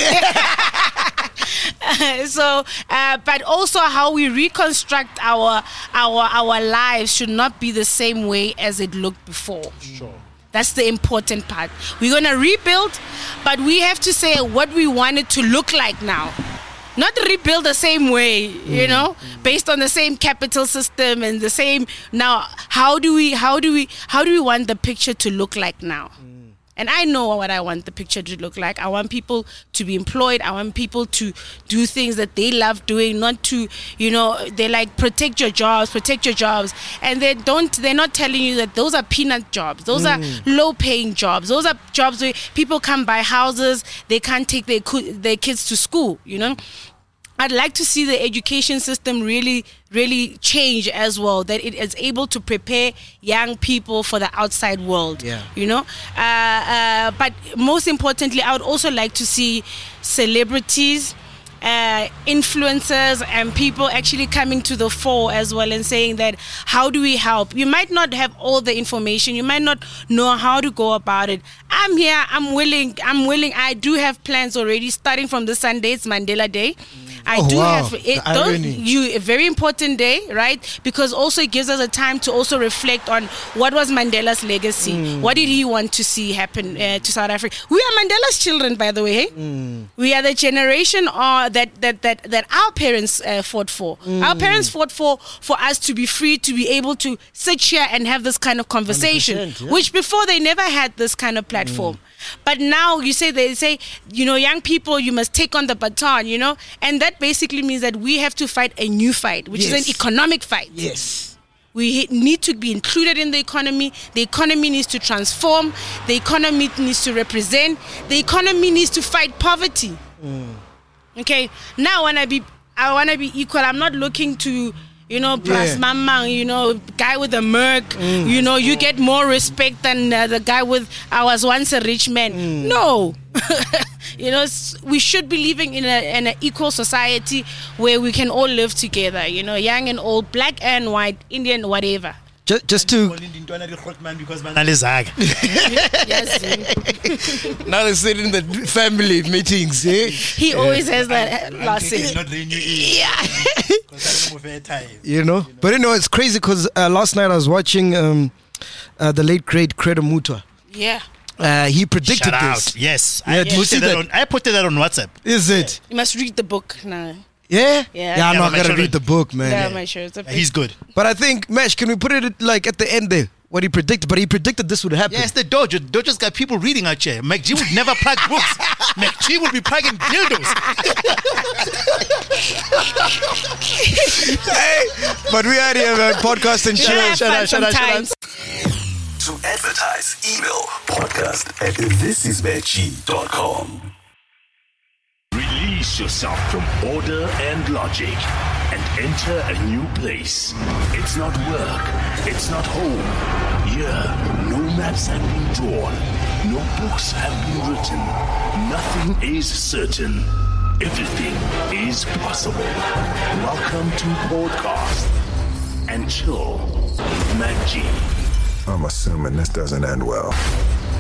so, uh, but also how we reconstruct our our our lives should not be the same way as it looked before. Sure. That's the important part. We're gonna rebuild, but we have to say what we want it to look like now. Not rebuild the same way, you mm. know, mm. based on the same capital system and the same. Now, how do we, how do we, how do we want the picture to look like now? Mm. And I know what I want the picture to look like. I want people to be employed. I want people to do things that they love doing, not to, you know, they like protect your jobs, protect your jobs. And they don't, they're not telling you that those are peanut jobs. Those mm. are low paying jobs. Those are jobs where people can't buy houses. They can't take their, their kids to school, you know. I'd like to see the education system really, really change as well, that it is able to prepare young people for the outside world, yeah. you know. Uh, uh, but most importantly, I would also like to see celebrities, uh, influencers and people actually coming to the fore as well and saying that, how do we help? You might not have all the information. You might not know how to go about it. I'm here. I'm willing. I'm willing. I do have plans already starting from this Sunday. It's Mandela Day. I oh, do wow. have it. Don't you a very important day, right? Because also it gives us a time to also reflect on what was Mandela's legacy. Mm. What did he want to see happen uh, to South Africa? We are Mandela's children, by the way. Hey? Mm. We are the generation uh, that that that that our parents uh, fought for. Mm. Our parents fought for for us to be free, to be able to sit here and have this kind of conversation, yeah. which before they never had this kind of platform. Mm. But now you say, they say, you know, young people, you must take on the baton, you know, and that basically means that we have to fight a new fight, which yes. is an economic fight. Yes. We need to be included in the economy. The economy needs to transform. The economy needs to represent. The economy needs to fight poverty. Mm. Okay. Now, when I be, I want to be equal. I'm not looking to, you know, plus yeah. mamang, you know, guy with a Merc, mm. you know, you get more respect than uh, the guy with, I was once a rich man. Mm. No. You know, we should be living in a in an equal society where we can all live together, you know, young and old, black and white, Indian, whatever. Just, just to yes, now they sit in the family meetings. Eh? He yeah. always has that last thing. Yeah. You know, but you know it's crazy because uh, last night I was watching um, uh, the late great Credo Mutwa. Yeah. Uh, he predicted Shout this. Out. Yes, yeah, I, yes. Posted that on, I posted that on WhatsApp. Is it? You must read the book now. Yeah. Yeah? Yeah, I'm Yeah, not but my going to children- read the book, man. Yeah, my sure. It's a He's good. But I think, Mesh, can we put it like at the end there? What he predicted, but he predicted this would happen. Yes, the dojo. Dojo's got people reading out here. MacG would never plug books. MacG would be plugging dildos. Hey, but we are here, man. Podcast and Yeah, shit. shut up, shut up, shut up. To advertise, email podcast at thisismag dot com. Release yourself from order and logic and enter a new place. It's not work. It's not home. Here, no maps have been drawn. No books have been written. Nothing is certain. Everything is possible. Welcome to Podcast and Chill with MacG. I'm assuming this doesn't end well.